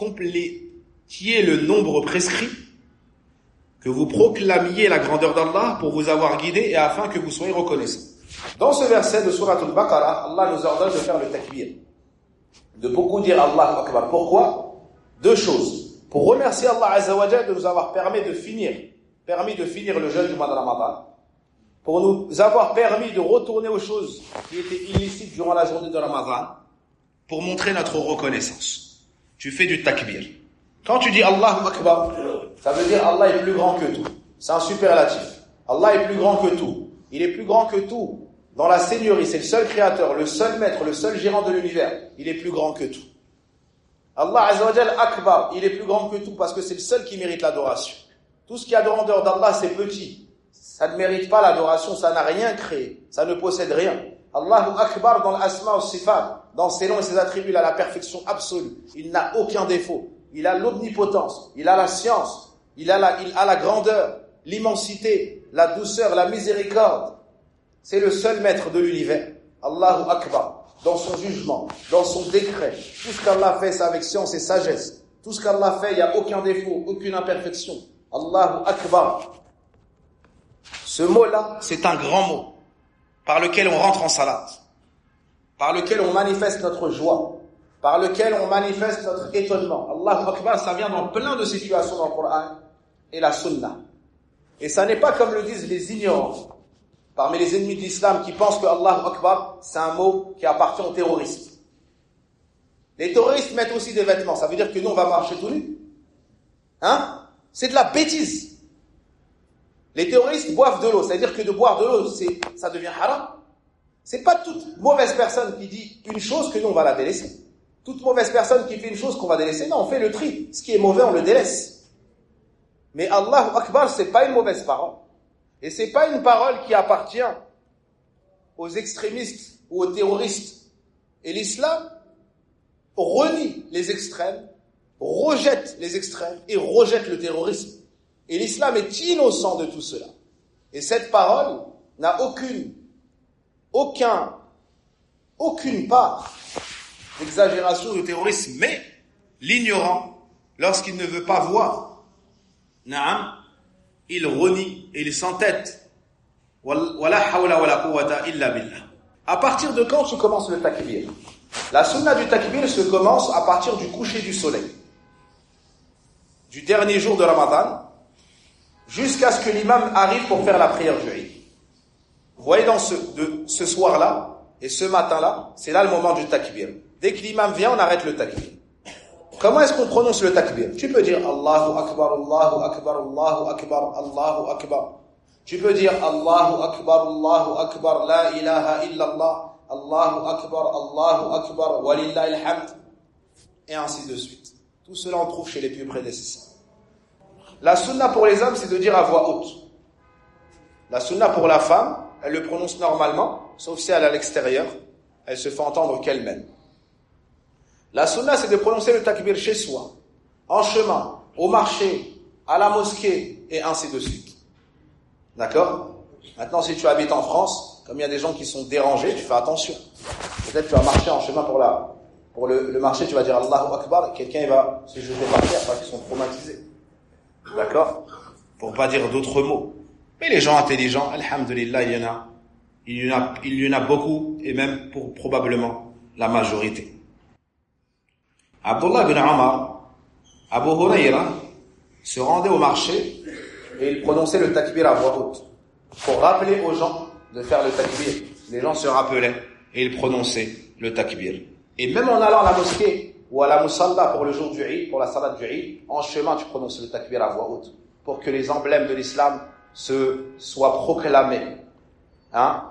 le nombre prescrit, que vous proclamiez la grandeur d'Allah pour vous avoir guidé et afin que vous soyez reconnaissants. Dans ce verset de Surat al-Baqarah, Allah nous ordonne de faire le takbir. De beaucoup dire Allahu Akbar. Pourquoi? Deux choses. Pour remercier Allah Azza wa Jalla de nous avoir permis de finir, permis de finir le jeûne du mois de Ramadan. Pour nous avoir permis de retourner aux choses qui étaient illicites durant la journée de Ramadan. Pour montrer notre reconnaissance. Tu fais du takbir. Quand tu dis Allahu Akbar, ça veut dire Allah est plus grand que tout. C'est un superlatif. Allah est plus grand que tout. Il est plus grand que tout. Dans la seigneurie, c'est le seul créateur, le seul maître, le seul gérant de l'univers. Il est plus grand que tout. Allah Azza wa Jal Akbar, il est plus grand que tout parce que c'est le seul qui mérite l'adoration. Tout ce qui a de grandeur d'Allah, c'est petit. Ça ne mérite pas l'adoration, ça n'a rien créé. Ça ne possède rien. Allahu Akbar dans l'asma wa sifat, dans ses noms et ses attributs, il a la perfection absolue. Il n'a aucun défaut. Il a l'omnipotence, il a la science, il a la, il a la grandeur, l'immensité, la douceur, la miséricorde. C'est le seul maître de l'univers. Allahu Akbar. Dans son jugement, dans son décret. Tout ce qu'Allah fait, c'est avec science et sagesse. Tout ce qu'Allah fait, il n'y a aucun défaut, aucune imperfection. Allahu Akbar. Ce mot-là, c'est un grand mot par lequel on rentre en salat, par lequel on manifeste notre joie, par lequel on manifeste notre étonnement. Allahu Akbar, ça vient dans plein de situations dans le Coran et la Sunna. Et ça n'est pas comme le disent les ignorants, parmi les ennemis de l'islam qui pensent que Allahu Akbar, c'est un mot qui appartient aux terroristes. Les terroristes mettent aussi des vêtements, ça veut dire que nous on va marcher tout nus. Hein? C'est de la bêtise. Les terroristes boivent de l'eau, c'est-à-dire que de boire de l'eau, c'est, ça devient haram. C'est pas toute mauvaise personne qui dit une chose que nous on va la délaisser. Toute mauvaise personne qui fait une chose qu'on va délaisser, non, on fait le tri. Ce qui est mauvais, on le délaisse. Mais Allahu Akbar, c'est pas une mauvaise parole. Et c'est pas une parole qui appartient aux extrémistes ou aux terroristes. Et l'islam renie les extrêmes, rejette les extrêmes et rejette le terrorisme. Et l'islam est innocent de tout cela. Et cette parole n'a aucune, aucun, aucune part d'exagération de terrorisme. Mais l'ignorant, lorsqu'il ne veut pas voir, naam, il renie et il s'entête. Wala hawla wala quwwata illa billah. À partir de quand tu commences le takbir? La sunna du takbir se commence à partir du coucher du soleil. Du dernier jour de Ramadan, jusqu'à ce que l'imam arrive pour faire la prière du Eid. Vous voyez dans ce, de, ce soir-là et ce matin-là, c'est là le moment du takbir. Dès que l'imam vient, on arrête le takbir. Comment est-ce qu'on prononce le takbir? Tu peux dire Allahu Akbar, Allahu Akbar, Allahu Akbar, Allahu Akbar. Tu peux dire Allahu Akbar, Allahu Akbar, La ilaha illallah, Allahu Akbar, Allahu Akbar, Walillahi alhamd, et ainsi de suite. Tout cela on trouve chez les plus prédécesseurs. La sunna pour les hommes, c'est de dire à voix haute. La sunna pour la femme, elle le prononce normalement, sauf si elle est à l'extérieur, elle se fait entendre qu'elle-même. La sunna, c'est de prononcer le takbir chez soi, en chemin, au marché, à la mosquée, et ainsi de suite. D'accord? Maintenant, si tu habites en France, comme il y a des gens qui sont dérangés, tu fais attention. Peut-être tu vas marcher en chemin pour, la, pour le, le marché, tu vas dire Allahu Akbar, et quelqu'un il va se jeter par terre parce qu'ils sont traumatisés. D'accord? Pour pas dire d'autres mots. Mais les gens intelligents, alhamdulillah, il y en a, il y en a, il y en a beaucoup, et même pour probablement la majorité. Abdullah ibn Umar, Abu Huraira, se rendait au marché et il prononçait le takbir à voix haute. Pour rappeler aux gens de faire le takbir. Les gens se rappelaient et ils prononçaient le takbir. Et même en allant à la mosquée ou à la musalla pour le jour du Eid, pour la salat du Eid, en chemin tu prononces le takbir à voix haute. Pour que les emblèmes de l'islam se soient proclamés. Hein?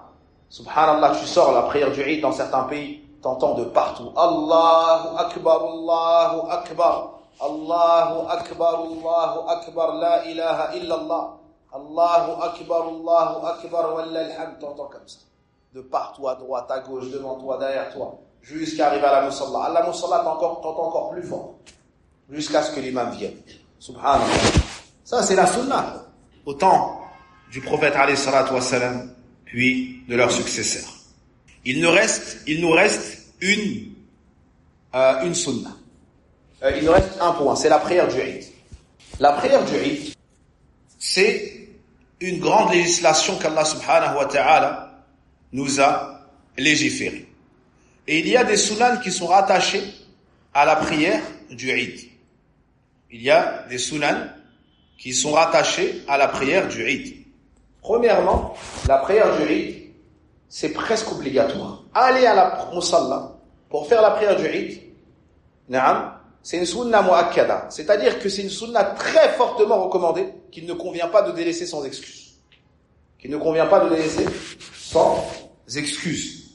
Subhanallah, tu sors la prière du Eid dans certains pays, t'entends de partout. Allahu Akbar, Allahu Akbar, Allahu Akbar, Allahu Akbar, la ilaha illallah, Allahu Akbar, Allahu Akbar, wallah alhamd, t'entends comme ça. De partout, à droite, à gauche, devant toi, derrière toi, jusqu'à arriver à la musalla. À la musalla, t'entends encore, encore plus fort, jusqu'à ce que l'imam vienne. Subhanallah. Ça, c'est la sunna. Au temps du prophète alayhi salatu wassalam, puis de leurs successeurs. Il nous reste, il nous reste une, euh, une sunna. Euh, il nous reste un point, c'est la prière du Eid. La prière du Eid, c'est une grande législation qu'Allah subhanahu wa ta'ala nous a légiférée. Et il y a des sunan qui sont rattachés à la prière du Eid. Il y a des sunan qui sont rattachés à la prière du Eid. Premièrement, la prière du Eid, c'est presque obligatoire. Aller à la musalla pour faire la prière du Eid, na'am, c'est une sunna mu'akkada. C'est-à-dire que c'est une sunna très fortement recommandée qu'il ne convient pas de délaisser sans excuse. Qu'il ne convient pas de délaisser sans excuse.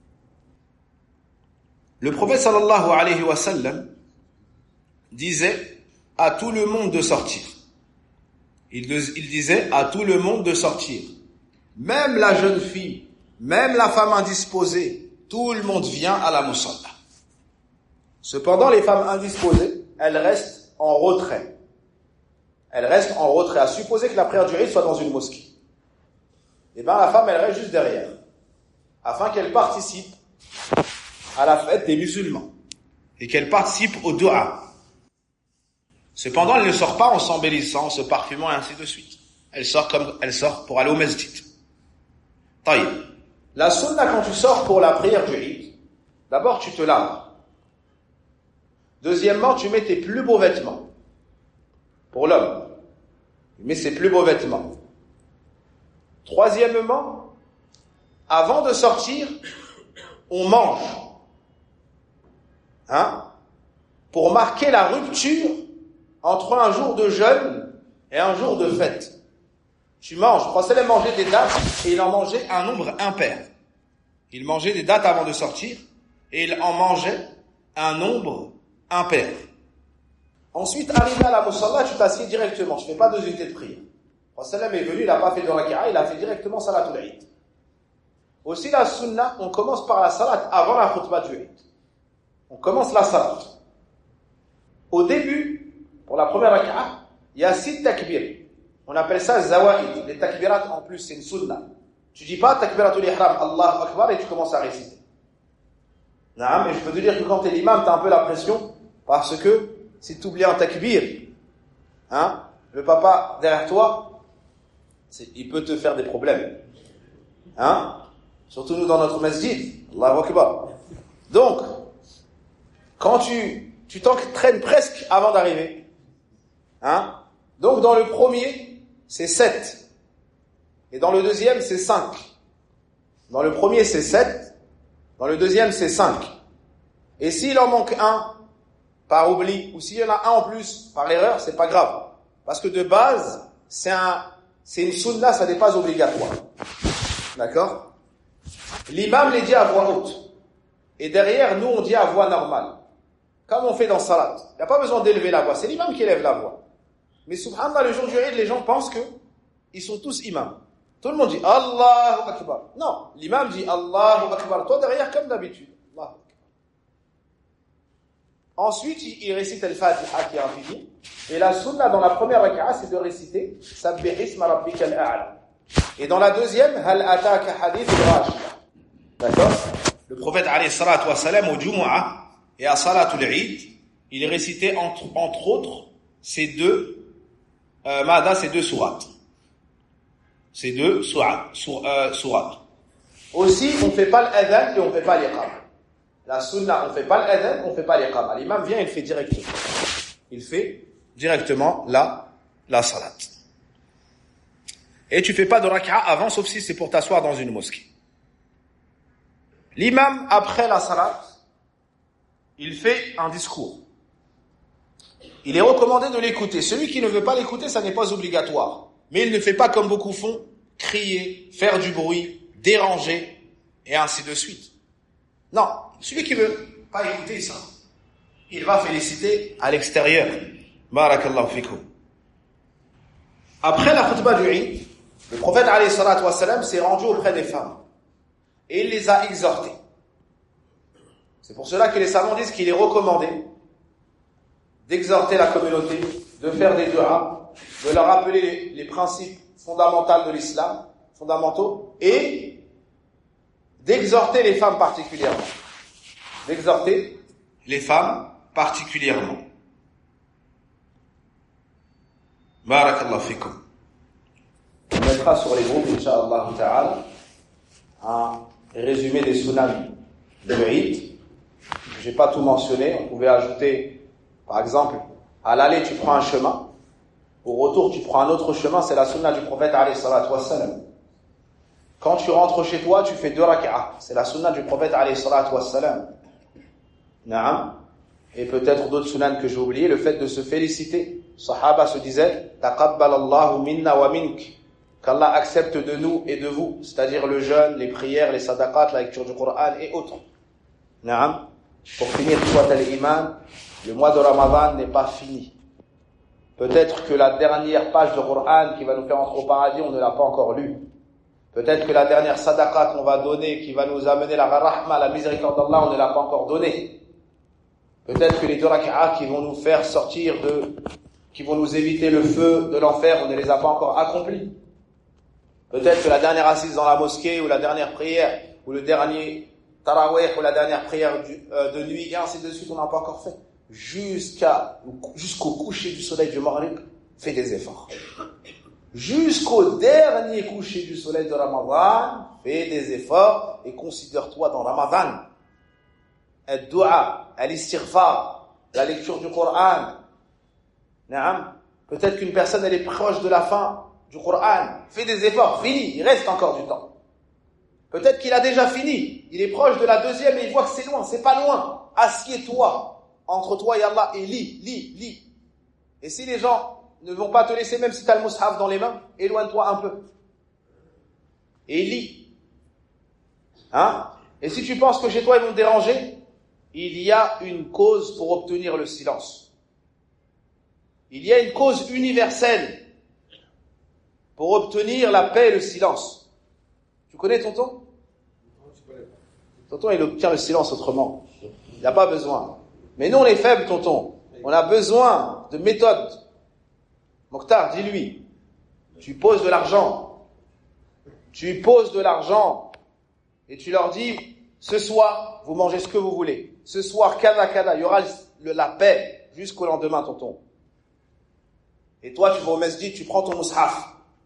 Le prophète sallallahu alayhi wa sallam disait à tout le monde de sortir. Il, il disait à tout le monde de sortir. Même la jeune fille, même la femme indisposée, tout le monde vient à la musalla. Cependant, les femmes indisposées, elles restent en retrait. Elles restent en retrait. À supposer que la prière du Eid soit dans une mosquée. Et bien, la femme, elle reste juste derrière. Afin qu'elle participe à la fête des musulmans. Et qu'elle participe au dua. Cependant, elle ne sort pas en s'embellissant, en se parfumant et ainsi de suite. Elle sort comme elle sort pour aller au masjid. Taïb. La sunna, quand tu sors pour la prière du Eid, d'abord tu te laves. Deuxièmement, tu mets tes plus beaux vêtements. Pour l'homme. Tu mets ses plus beaux vêtements. Troisièmement, avant de sortir, on mange. Hein? Pour marquer la rupture entre un jour de jeûne et un jour de fête. Tu manges. Le prophète mangeait des dates et il en mangeait un nombre impair. Il mangeait des dates avant de sortir et il en mangeait un nombre impair. Ensuite, arrivé à la musalla, tu t'assieds directement. Tu ne fais pas deux unités de prière. Le prophète est venu, il n'a pas fait de raka'a, il a fait directement salatul Eid. Aussi la sunna, on commence par la salat avant la khutbah du Eid. On commence la salat. Au début, pour la première raka'a, il y a six takbir. On appelle ça zawaïd. Les takbirat en plus, c'est une sunna. Tu dis pas takbiratul ihram, Allahu Akbar, et tu commences à réciter. Non, mais je peux te dire que quand tu es l'imam, tu as un peu la pression, parce que si tu oublies un takbir, hein, le papa derrière toi, c'est, il peut te faire des problèmes. Hein? Surtout nous dans notre masjid. Allahu Akbar. Donc, quand tu, tu t'entraînes presque avant d'arriver, hein? Donc dans le premier, c'est sept. Et dans le deuxième, c'est cinq. Dans le premier, c'est sept. Dans le deuxième, c'est cinq. Et s'il en manque un, par oubli, ou s'il y en a un en plus, par erreur, c'est pas grave. Parce que de base, c'est un, c'est une sunna, ça n'est pas obligatoire. D'accord? L'imam les dit à voix haute. Et derrière, nous, on dit à voix normale. Comme on fait dans salat. Il n'y a pas besoin d'élever la voix. C'est l'imam qui élève la voix. Mais subhanallah, le jour du Eid, les gens pensent que ils sont tous imams. Tout le monde dit Allahu Akbar. Non, l'imam dit Allahu Akbar. Toi derrière, comme d'habitude. Allahu Akbar. Ensuite, il récite Al-Fatiha qui est infini. Et la sunna dans la première raka'a, c'est de réciter Sabbih isma rabbika al-a'la. Et dans la deuxième, Hal ataka hadith al-Ghashiya. D'accord? Le prophète alayhi salatu wa salam au Jumu'ah et à Salatul Eid, il récitait entre, entre autres ces deux Euh, Mada, c'est deux sourates. C'est deux sourates. Sur, euh, sourates. Aussi, on ne fait pas l'adhan et on ne fait pas l'iqam. La sunna, on ne fait pas l'adhan, on ne fait pas l'iqam. L'imam vient, il fait directement. Il fait directement la, la salat. Et tu ne fais pas de raka'a avant, sauf si c'est pour t'asseoir dans une mosquée. L'imam, après la salat, il fait un discours. Il est recommandé de l'écouter. Celui qui ne veut pas l'écouter, ça n'est pas obligatoire. Mais il ne fait pas comme beaucoup font, crier, faire du bruit, déranger. et ainsi de suite. Non, celui qui veut pas écouter ça, il va féliciter à l'extérieur. Barakallahu fikum. Après la khutbah du Eid, le prophète alayhi salatu wassalam s'est rendu auprès des femmes et il les a exhortées. C'est pour cela que les savants disent qu'il est recommandé d'exhorter la communauté, de faire des du'as, de leur rappeler les, les principes fondamentaux de l'islam, fondamentaux, et d'exhorter les femmes particulièrement. D'exhorter les femmes particulièrement. Barakallahu fikum. On mettra sur les groupes, Inch'Allah ta'ala, un résumé des sunans de l'Eid. Je n'ai pas tout mentionné. On pouvait ajouter, par exemple, à l'aller tu prends un chemin, au retour tu prends un autre chemin, c'est la sunna du prophète alayhi salatu wassalam. Quand tu rentres chez toi, tu fais deux rak'ah, c'est la sunna du prophète alayhi salatu wassalam. Naam. Et peut-être d'autres sunnans que j'ai oubliés, le fait de se féliciter. Sahaba se disaient taqabbal Allahu minna wa mink, qu'Allah accepte de nous et de vous, c'est-à-dire le jeûne, les prières, les sadaqat, la lecture du Coran et autres. Naam. Pour finir, soit al-iman, le mois de Ramadan n'est pas fini. Peut-être que la dernière page de Coran qui va nous faire entrer au paradis, on ne l'a pas encore lue. Peut-être que la dernière sadaqa qu'on va donner, qui va nous amener la rahma, la miséricorde d'Allah, on ne l'a pas encore donnée. Peut-être que les deux rak'ah qui vont nous faire sortir de, qui vont nous éviter le feu de l'enfer, on ne les a pas encore accomplis. Peut-être que la dernière assise dans la mosquée, ou la dernière prière, ou le dernier tarawih, ou la dernière prière du, euh, de nuit, et ainsi de suite, on n'a pas encore fait. Jusqu'à, jusqu'au coucher du soleil du Maghrib, fais des efforts. Jusqu'au dernier coucher du soleil de Ramadan, fais des efforts et considère-toi dans Ramadan. Ad-du'a, al-istighfar, la lecture du Coran. Naam. Peut-être qu'une personne elle est proche de la fin du Coran. Fais des efforts, fini, il reste encore du temps. Peut-être qu'il a déjà fini, il est proche de la deuxième et il voit que c'est loin, c'est pas loin. Assieds-toi entre toi et Allah et lis, lis, lis. Et si les gens ne vont pas te laisser, même si tu as le mushaf dans les mains, éloigne-toi un peu. Et lis. Hein? Et si tu penses que chez toi ils vont te déranger, il y a une cause pour obtenir le silence. Il y a une cause universelle pour obtenir la paix et le silence. Tu connais tonton? Tonton, il obtient le silence autrement. Il n'a pas besoin. Mais nous, on est faibles, tonton. On a besoin de méthodes. Mokhtar, dis-lui. Tu poses de l'argent. Tu poses de l'argent. Et tu leur dis, ce soir, vous mangez ce que vous voulez. Ce soir, kada kada, il y aura le, la paix jusqu'au lendemain, tonton. Et toi, tu vas au masjid, tu prends ton mushaf.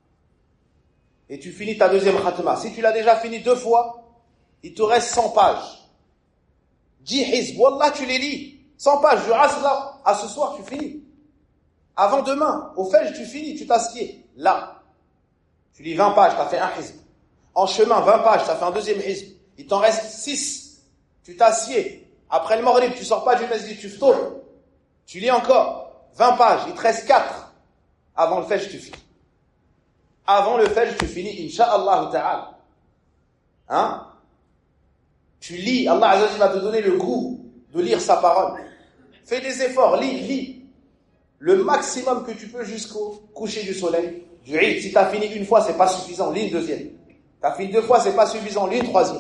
Et tu finis ta deuxième khatma. Si tu l'as déjà fini deux fois, il te reste cent pages. dix hizb, wallah, tu les lis. cent pages, du asla, à ce soir, tu finis. Avant demain, au fajr, tu finis, tu t'assieds. Là, tu lis vingt pages, tu as fait un hizb. En chemin, vingt pages, tu as fait un deuxième hizb. Il t'en reste six. Tu t'assieds. Après le maghrib, tu sors pas du masjid, tu tournes. Tu lis encore vingt pages, il te reste quatre. Avant le fajr, tu finis. Avant le fajr, tu finis, incha'Allah ta'ala. Hein? Tu lis, Allah Azza wa Jalla va te donner le goût de lire sa parole. Fais des efforts, lis, lis. Le maximum que tu peux jusqu'au coucher du soleil. Du Eid. Si tu as fini une fois, c'est pas suffisant, lis une deuxième. Tu as fini deux fois, c'est pas suffisant, lis une troisième.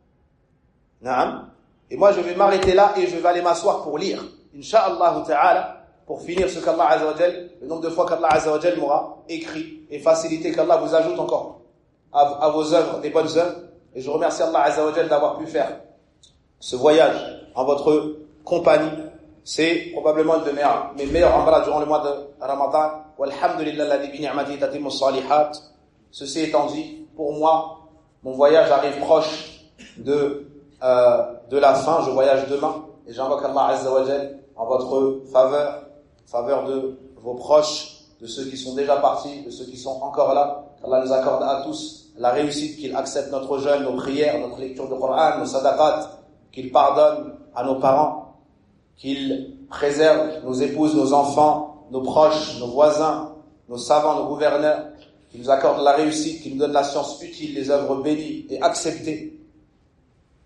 Naam. Et moi, je vais m'arrêter là et je vais aller m'asseoir pour lire. Incha'Allah ta'ala, pour finir ce qu'Allah Azza wa Jalla, le nombre de fois qu'Allah Azza wa Jalla m'aura écrit et facilité, qu'Allah vous ajoute encore à, à vos œuvres, des bonnes œuvres. Et je remercie Allah Azza wa Jalla d'avoir pu faire ce voyage en votre compagnie. C'est probablement une de mes, mes meilleurs umrahs durant le mois de Ramadan. Walhamdulillah alladhi bi ni'matihi tatimmu s-salihat. Ceci étant dit, pour moi, mon voyage arrive proche de euh, de la fin. Je voyage demain et j'invoque Allah Azza wa Jalla en votre faveur, faveur de vos proches, de ceux qui sont déjà partis, de ceux qui sont encore là. Allah nous accorde à tous la réussite, qu'il accepte notre jeûne, nos prières, notre lecture du Coran, nos sadaqat, qu'il pardonne à nos parents, qu'il préserve nos épouses, nos enfants, nos proches, nos voisins, nos savants, nos gouverneurs, qu'il nous accorde la réussite, qu'il nous donne la science utile, les œuvres bénies et acceptées,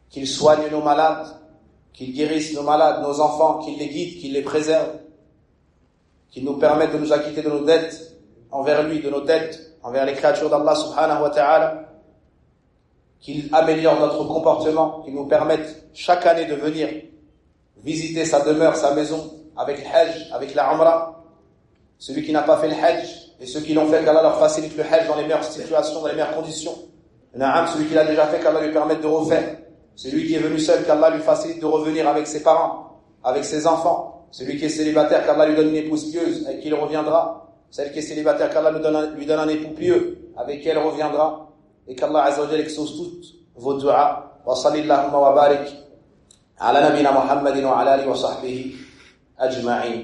qu'il soigne nos malades, qu'il guérisse nos malades, nos enfants, qu'il les guide, qu'il les préserve, qu'il nous permette de nous acquitter de nos dettes envers lui, de nos dettes envers les créatures d'Allah subhanahu wa ta'ala, qu'il améliore notre comportement, qu'il nous permette chaque année de venir visiter sa demeure, sa maison, avec le hajj, avec la umrah. Celui qui n'a pas fait le hajj, et ceux qui l'ont fait, qu'Allah leur facilite le hajj dans les meilleures situations, dans les meilleures conditions. Naam, celui qui l'a déjà fait, qu'Allah lui permette de refaire. Celui qui est venu seul, qu'Allah lui facilite de revenir avec ses parents, avec ses enfants. Celui qui est célibataire, qu'Allah lui donne une épouse pieuse, avec qui il reviendra. Celle qui est célibataire, qu'Allah lui donne un, lui donne un époux pieux, avec qui elle reviendra. Et qu'Allah Azza wa Jalla exauce toutes vos du'as. Wa sallallahu wa barik ala nabina Muhammadin wa ala alihi wa sahbihi ajma'in.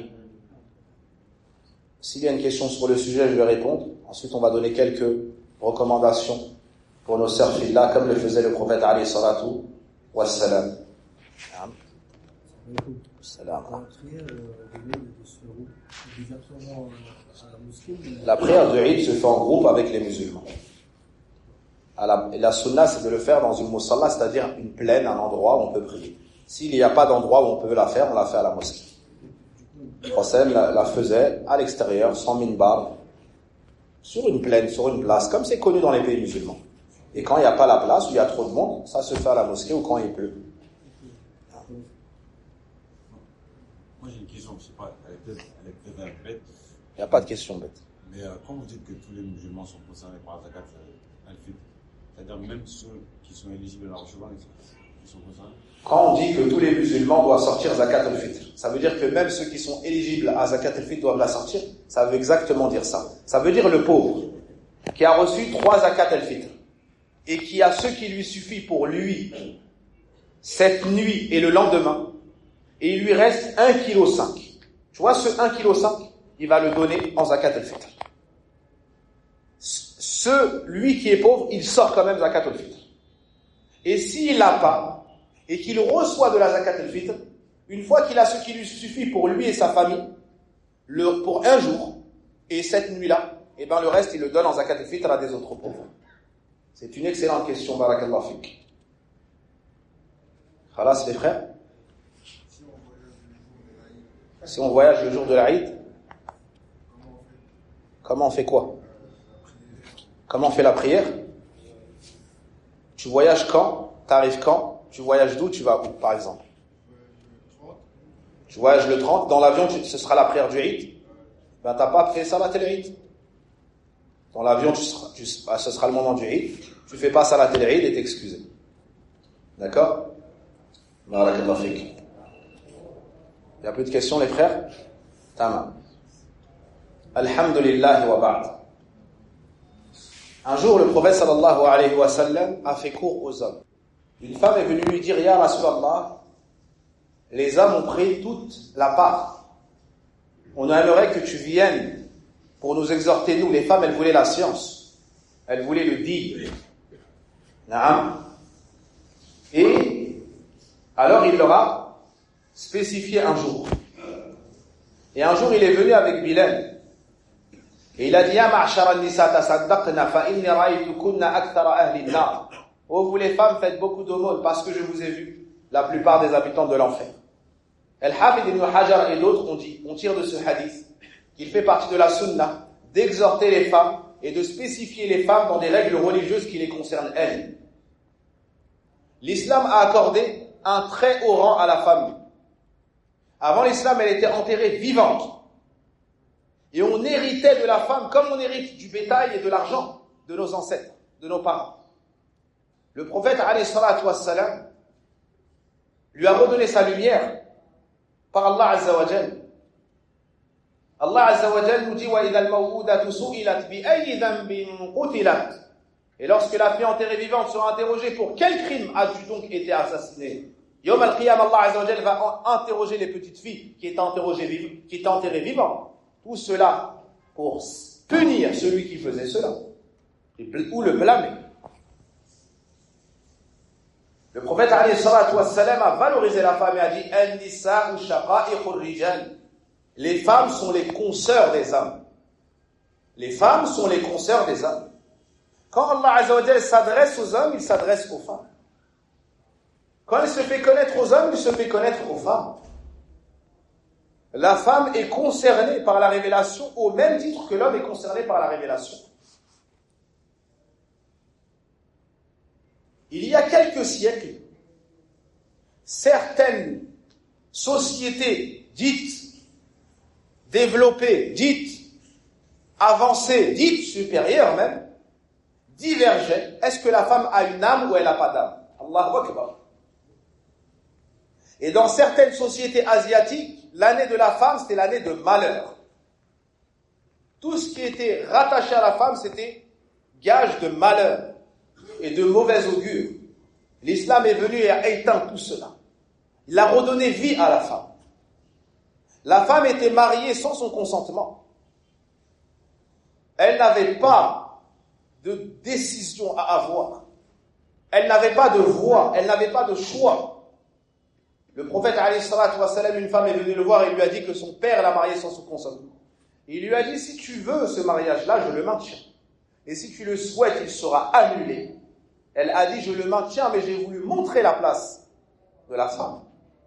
S'il y a une question sur le sujet, je vais répondre. Ensuite, on va donner quelques recommandations pour nos sœurs filles-là, comme le faisait le prophète alayhi salatu wassalam. La prière de Eid se fait en groupe avec les musulmans. La, la sunna, c'est de le faire dans une musalla, c'est-à-dire une plaine, un endroit où on peut prier. S'il n'y a pas d'endroit où on peut la faire, on la fait à la mosquée. Le prophète la, la faisait à l'extérieur, sans minbar, sur une plaine, sur une place, comme c'est connu dans les pays musulmans. Et quand il n'y a pas la place, où il y a trop de monde, ça se fait à la mosquée ou quand il pleut. Moi j'ai une question, je ne sais pas, elle est peut-être, elle est peut-être bête. Il n'y a pas de question bête. Mais euh, quand vous dites que tous les musulmans sont concernés par la zakat al-fitr, c'est-à-dire même ceux qui sont éligibles à la recevoir, qui sont concernés? Quand on dit que tous les musulmans doivent sortir zakat al-fitr, ça veut dire que même ceux qui sont éligibles à zakat al-fitr doivent la sortir. Ça veut exactement dire ça. Ça veut dire le pauvre qui a reçu trois zakat al-fitr et qui a ce qui lui suffit pour lui cette nuit et le lendemain, et il lui reste un virgule cinq kilos. Tu vois, ce un virgule cinq kilos, il va le donner en zakat al-fitr. Ce, lui qui est pauvre, il sort quand même zakat al-fitr. Et s'il l'a pas, et qu'il reçoit de la zakat al-fitr, une fois qu'il a ce qui lui suffit pour lui et sa famille, le, pour un jour, et cette nuit-là, et ben le reste, il le donne en zakat al-fitr à des autres pauvres. C'est une excellente question, barakallah fik. Khalas, les frères? Si on voyage le jour de l'Aïd, comment on fait quoi? Comment on fait la prière? Tu voyages quand? T'arrives quand? Tu voyages d'où? Tu vas où, par exemple? Tu voyages le trente, dans l'avion, tu, ce sera la prière du Eid. Ben, t'as pas fait salat al-Eid. Dans l'avion, tu seras, tu, ben, ce sera le moment du Eid. Tu fais pas salat al-Eid et t'es excusé. D'accord? Barakallahu fik. Il y a plus de questions, les frères? Tamam. Alhamdulillah wa ba'd. Un jour, le prophète sallallahu alayhi wa sallam a fait court aux hommes. Une femme est venue lui dire, Ya Rasulallah, les hommes ont pris toute la part. On aimerait que tu viennes pour nous exhorter, nous. Les femmes, elles voulaient la science. Elles voulaient le dire. Naam. Et alors, il leur a spécifié un jour. Et un jour, il est venu avec Bilal. Et il a dit, Ya ma'ashara an-nisa tasaddaqna fa inni ra'aytukunna akthara ahli an-nar. Oh, vous les femmes, faites beaucoup d'aumônes parce que je vous ai vu la plupart des habitants de l'enfer. Al-Hafid ibn Hajar et d'autres ont dit, on tire de ce hadith qu'il fait partie de la sunna d'exhorter les femmes et de spécifier les femmes dans des règles religieuses qui les concernent elles. L'islam a accordé un très haut rang à la femme. Avant l'islam, elle était enterrée vivante. Et on héritait de la femme comme on hérite du bétail et de l'argent de nos ancêtres, de nos parents. Le prophète, alayhi salatu wassalam, lui a redonné sa lumière par Allah Azza wa Jal. Allah Azza wa Jal nous dit وَإِذَا الْمَوْءُودَةُ سُئِلَتْ بِأَيِّ ذَنْبٍ قُتِلَتْ. Et lorsque la fille enterrée vivante sera interrogée, pour quel crime as-tu donc été assassiné? Yawm al-Qiyam, Allah Azza wa Jal va interroger les petites filles qui étaient enterrées vivantes, qui étaient enterrées vivantes. Tout cela pour punir celui qui faisait cela, ou le blâmer. Le prophète alayhi salatu wassalam a valorisé la femme et a dit An-nisa'u shaqa'iqur rijal. Les femmes sont les consoeurs des hommes. Les femmes sont les consoeurs des hommes. Quand Allah Azza wa Jalla s'adresse aux hommes, il s'adresse aux femmes. Quand il se fait connaître aux hommes, il se fait connaître aux femmes. La femme est concernée par la révélation au même titre que l'homme est concerné par la révélation. Il y a quelques siècles, certaines sociétés dites développées, dites avancées, dites supérieures même, divergeaient. Est-ce que la femme a une âme ou elle n'a pas d'âme? Allahu Akbar. Et dans certaines sociétés asiatiques, l'année de la femme, c'était l'année de malheur. Tout ce qui était rattaché à la femme, c'était gage de malheur et de mauvais augure. L'islam est venu et a éteint tout cela. Il a redonné vie à la femme. La femme était mariée sans son consentement. Elle n'avait pas de décision à avoir. Elle n'avait pas de voix, elle n'avait pas de choix. Le prophète, alayhi salatu wa salam, une femme est venue le voir et lui a dit que son père l'a mariée sans son consentement. Il lui a dit, si tu veux ce mariage-là, je le maintiens. Et si tu le souhaites, il sera annulé. Elle a dit, je le maintiens, mais j'ai voulu montrer la place de la femme.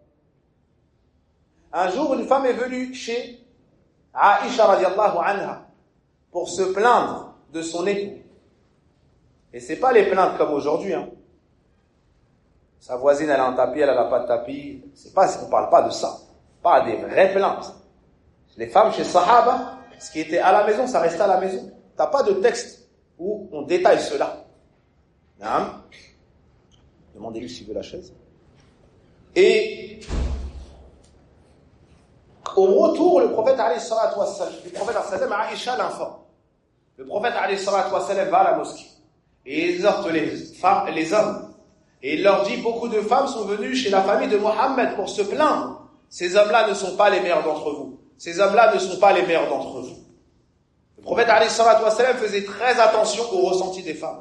Un jour, une femme est venue chez Aïcha radiallahu anha pour se plaindre de son époux. Et c'est pas les plaintes comme aujourd'hui, hein. Sa voisine, elle a un tapis, elle n'a pas de tapis. C'est pas, on parle pas de ça. Pas des vraies plaintes. Les femmes chez Sahaba, ce qui était à la maison, ça restait à la maison. T'as pas de texte où on détaille cela. Non. Demandez-lui s'il veut la chaise. Et au retour, le prophète alayhi salatu wa sallam, le prophète alayhi sallam, Aïcha l'informe. Le prophète alayhi salatu wa sallam va à la mosquée et exhorte les femmes, les hommes. Et il leur dit, beaucoup de femmes sont venues chez la famille de Mohammed pour se plaindre. Ces hommes-là ne sont pas les meilleurs d'entre vous. Ces hommes-là ne sont pas les meilleurs d'entre vous. Le prophète alayhi salatu wa sallam faisait très attention au ressenti des femmes.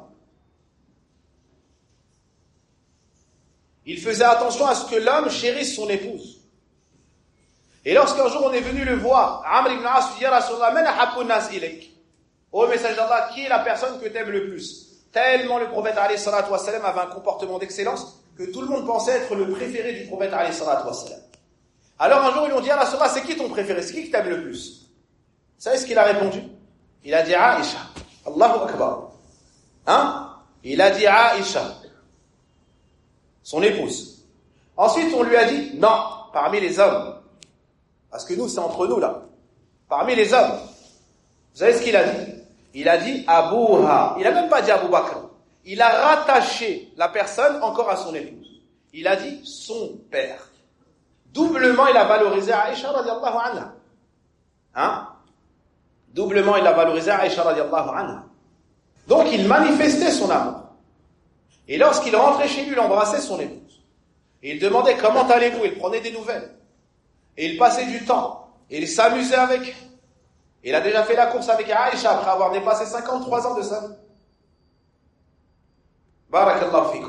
Il faisait attention à ce que l'homme chérisse son épouse. Et lorsqu'un jour on est venu le voir, Amr ibn As lui dit, Ya Rasulallah, man ahabbu nas ilayk. Ô message d'Allah, qui est la personne que tu aimes le plus? Tellement le prophète alayhi salatu wa sallam avait un comportement d'excellence que tout le monde pensait être le préféré du prophète alayhi salatu wa sallam. Alors un jour ils lui ont dit, Ya Rasulallah, c'est qui ton préféré? C'est qui que t'aimes le plus? Vous savez ce qu'il a répondu? Il a dit Aïcha. Allahu Akbar. Hein? Il a dit Aïcha, son épouse. Ensuite on lui a dit, non, parmi les hommes. Parce que nous c'est entre nous là. Parmi les hommes. Vous savez ce qu'il a dit? Il a dit Abouha. Il n'a même pas dit Abou Bakr. Il a rattaché la personne encore à son épouse. Il a dit son père. Doublement, il a valorisé Aïcha radiallahu anha. Hein? Doublement, il a valorisé Aïcha radiallahu anha. Donc, il manifestait son amour. Et lorsqu'il rentrait chez lui, il embrassait son épouse. Et il demandait comment allez-vous? Il prenait des nouvelles. Et il passait du temps. Et il s'amusait avec elle. Il a déjà fait la course avec Aïcha après avoir dépassé cinquante-trois ans de sa vie. Barakallahu fikum.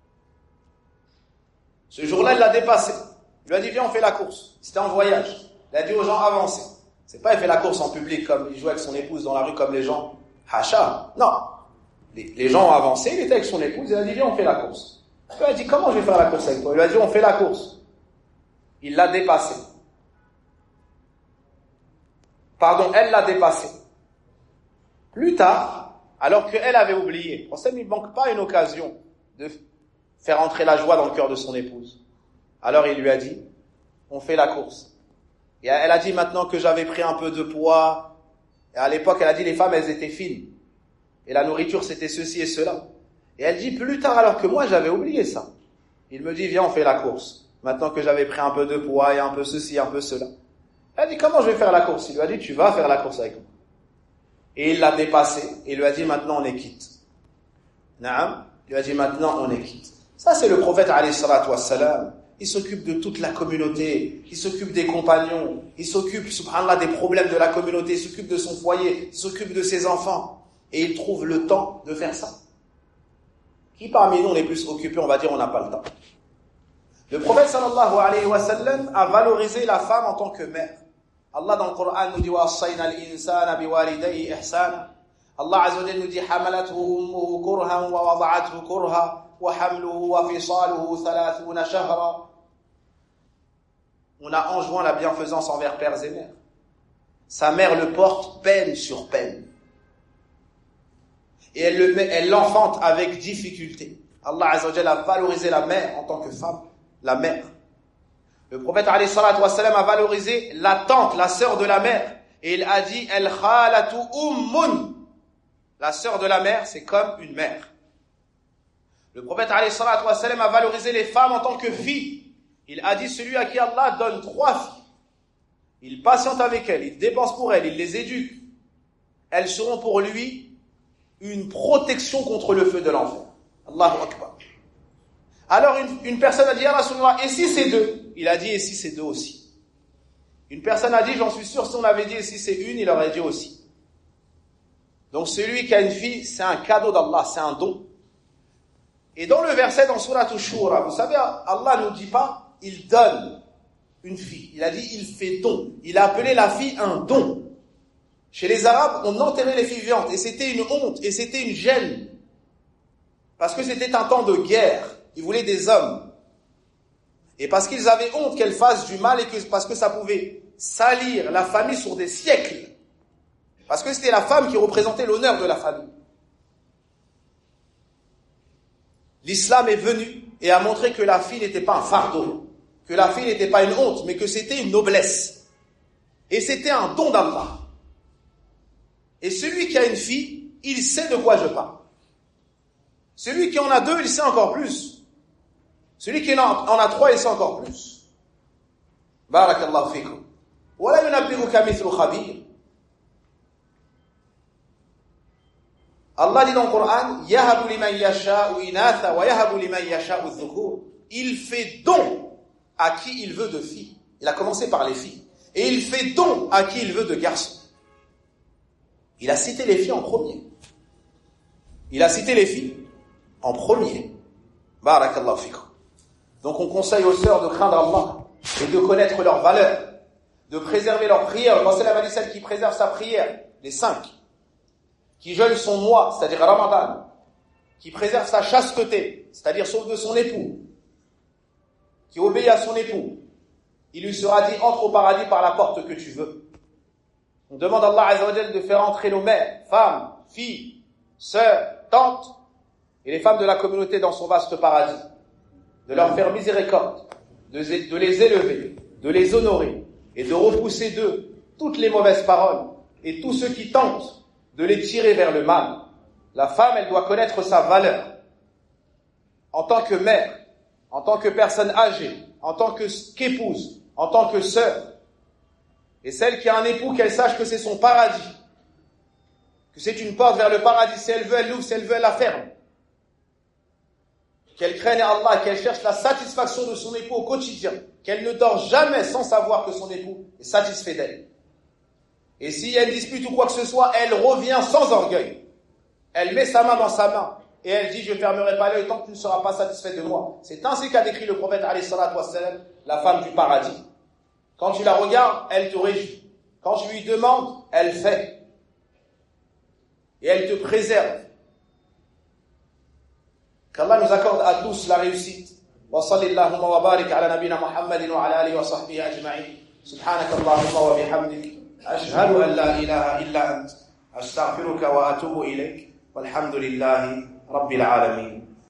Ce jour-là, il l'a dépassé. Il lui a dit, viens, on fait la course. C'était en voyage. Il a dit aux gens, avancez. C'est pas, il fait la course en public comme il jouait avec son épouse dans la rue comme les gens. Hacha. Non. Les, les gens ont avancé, il était avec son épouse, il a dit, viens, on fait la course. Il a dit, comment je vais faire la course avec toi? Il lui a dit, on fait la course. Il l'a dépassé. Pardon, elle l'a dépassé. Plus tard, alors qu'elle avait oublié, on sait qu'il ne manque pas une occasion de faire entrer la joie dans le cœur de son épouse. Alors il lui a dit, on fait la course. Et elle a dit maintenant que j'avais pris un peu de poids. Et à l'époque, elle a dit les femmes, elles étaient fines. Et la nourriture, c'était ceci et cela. Et elle dit plus tard, alors que moi, j'avais oublié ça. Il me dit, viens, on fait la course. Maintenant que j'avais pris un peu de poids et un peu ceci, un peu cela. Elle a dit, comment je vais faire la course? Il lui a dit, tu vas faire la course avec moi. Et il l'a dépassé. Et il lui a dit, maintenant on est quitte. Naam. Il lui a dit, maintenant on est quitte. Ça, c'est le prophète, alayhi salatu wassalam. Il s'occupe de toute la communauté. Il s'occupe des compagnons. Il s'occupe, subhanallah, des problèmes de la communauté. Il s'occupe de son foyer. Il s'occupe de ses enfants. Et il trouve le temps de faire ça. Qui parmi nous on est plus occupé, on va dire, on n'a pas le temps. Le prophète, sallallahu alayhi wa sallam, a valorisé la femme en tant que mère. Allah dans le Coran nous dit وَأَصَّيْنَا الْإِنسَانَ بِوَالِدَيْهِ إِحْسَانًا. Allah Azza wa Jalla nous dit حَمَلَتْهُ أُمُّهُ كُرْهًا وَوَضَعَتْهُ كُرْهًا وحمله وفصاله ثلاثون شهرا. On a enjoint la bienfaisance envers pères et mères. Sa mère le porte peine sur peine. Et elle, le met, elle l'enfante avec difficulté. Allah Azza wa Jalla a valorisé la mère en tant que femme, la mère. Le prophète alayhi salatu wa salam a valorisé la tante, la sœur de la mère. Et il a dit, El khalatu ummun. La sœur de la mère, c'est comme une mère. Le prophète alayhi salatu wa salam a valorisé les femmes en tant que filles. Il a dit, celui à qui Allah donne trois filles, il patiente avec elles, il dépense pour elles, il les éduque. Elles seront pour lui une protection contre le feu de l'enfer. Allahu Akbar. Alors une, une personne a dit, Ya Rasulullah, et si c'est deux? Il a dit, et si c'est deux aussi. Une personne a dit, j'en suis sûr, si on avait dit, et si c'est une, il aurait dit aussi. Donc celui qui a une fille, c'est un cadeau d'Allah, c'est un don. Et dans le verset dans Surat Ash-Shura, vous savez, Allah ne nous dit pas, il donne une fille. Il a dit, il fait don. Il a appelé la fille un don. Chez les Arabes, on enterrait les filles vivantes, et c'était une honte, et c'était une gêne. Parce que c'était un temps de guerre. Ils voulaient des hommes. Et parce qu'ils avaient honte qu'elles fassent du mal, et que, parce que ça pouvait salir la famille sur des siècles. Parce que c'était la femme qui représentait l'honneur de la famille. L'islam est venu et a montré que la fille n'était pas un fardeau, que la fille n'était pas une honte, mais que c'était une noblesse. Et c'était un don d'Allah. Et celui qui a une fille, il sait de quoi je parle. Celui qui en a deux, il sait encore plus. Celui qui en a trois, il sait encore plus. Barakallahu fikum. Wa la yunabbi'uka mithlu khabir. Allah dit dans le Coran, Yahabu liman yasha'u inatha wa yahabu liman yasha'u dhukur. Il fait don à qui il veut de filles. Il a commencé par les filles. Et il fait don à qui il veut de garçons. Il a cité les filles en premier. Il a cité les filles en premier. Barakallahu fikum. Donc on conseille aux sœurs de craindre Allah et de connaître leurs valeurs, de préserver leurs prières. Pensez à la m'a dit celle qui préserve sa prière, les cinq, qui jeûne son mois, c'est-à-dire Ramadan, qui préserve sa chasteté, c'est-à-dire sauf de son époux, qui obéit à son époux. Il lui sera dit, entre au paradis par la porte que tu veux. On demande à Allah Azza wa Jalla de faire entrer nos mères, femmes, filles, sœurs, tantes, et les femmes de la communauté dans son vaste paradis, de leur faire miséricorde, de, de les élever, de les honorer, et de repousser d'eux toutes les mauvaises paroles, et tous ceux qui tentent de les tirer vers le mal. La femme, elle doit connaître sa valeur, en tant que mère, en tant que personne âgée, en tant que, qu'épouse, en tant que sœur. Et celle qui a un époux, qu'elle sache que c'est son paradis, que c'est une porte vers le paradis. Si elle veut, elle l'ouvre, si elle veut, elle la ferme. Qu'elle craigne Allah, qu'elle cherche la satisfaction de son époux au quotidien, qu'elle ne dort jamais sans savoir que son époux est satisfait d'elle. Et s'il y a une dispute ou quoi que ce soit, elle revient sans orgueil. Elle met sa main dans sa main et elle dit, je ne fermerai pas l'œil tant que tu ne seras pas satisfait de moi. C'est ainsi qu'a décrit le prophète alayhi salatu wassalam, la femme du paradis. Quand tu la regardes, elle te réjouit. Quand tu lui demandes, elle fait. Et elle te préserve. Qu'Allah nous accorde à tous la réussite. Wa sallallahu wa barik ala nabina Muhammadin wa ala alihi wa sahbihi ajma'in. Subhanaka Allahumma wa bihamdik. Ashhadu an la ilaha illa ant. Astaghfiruka wa atubu ilayk. Walhamdulillahi rabbil alamin.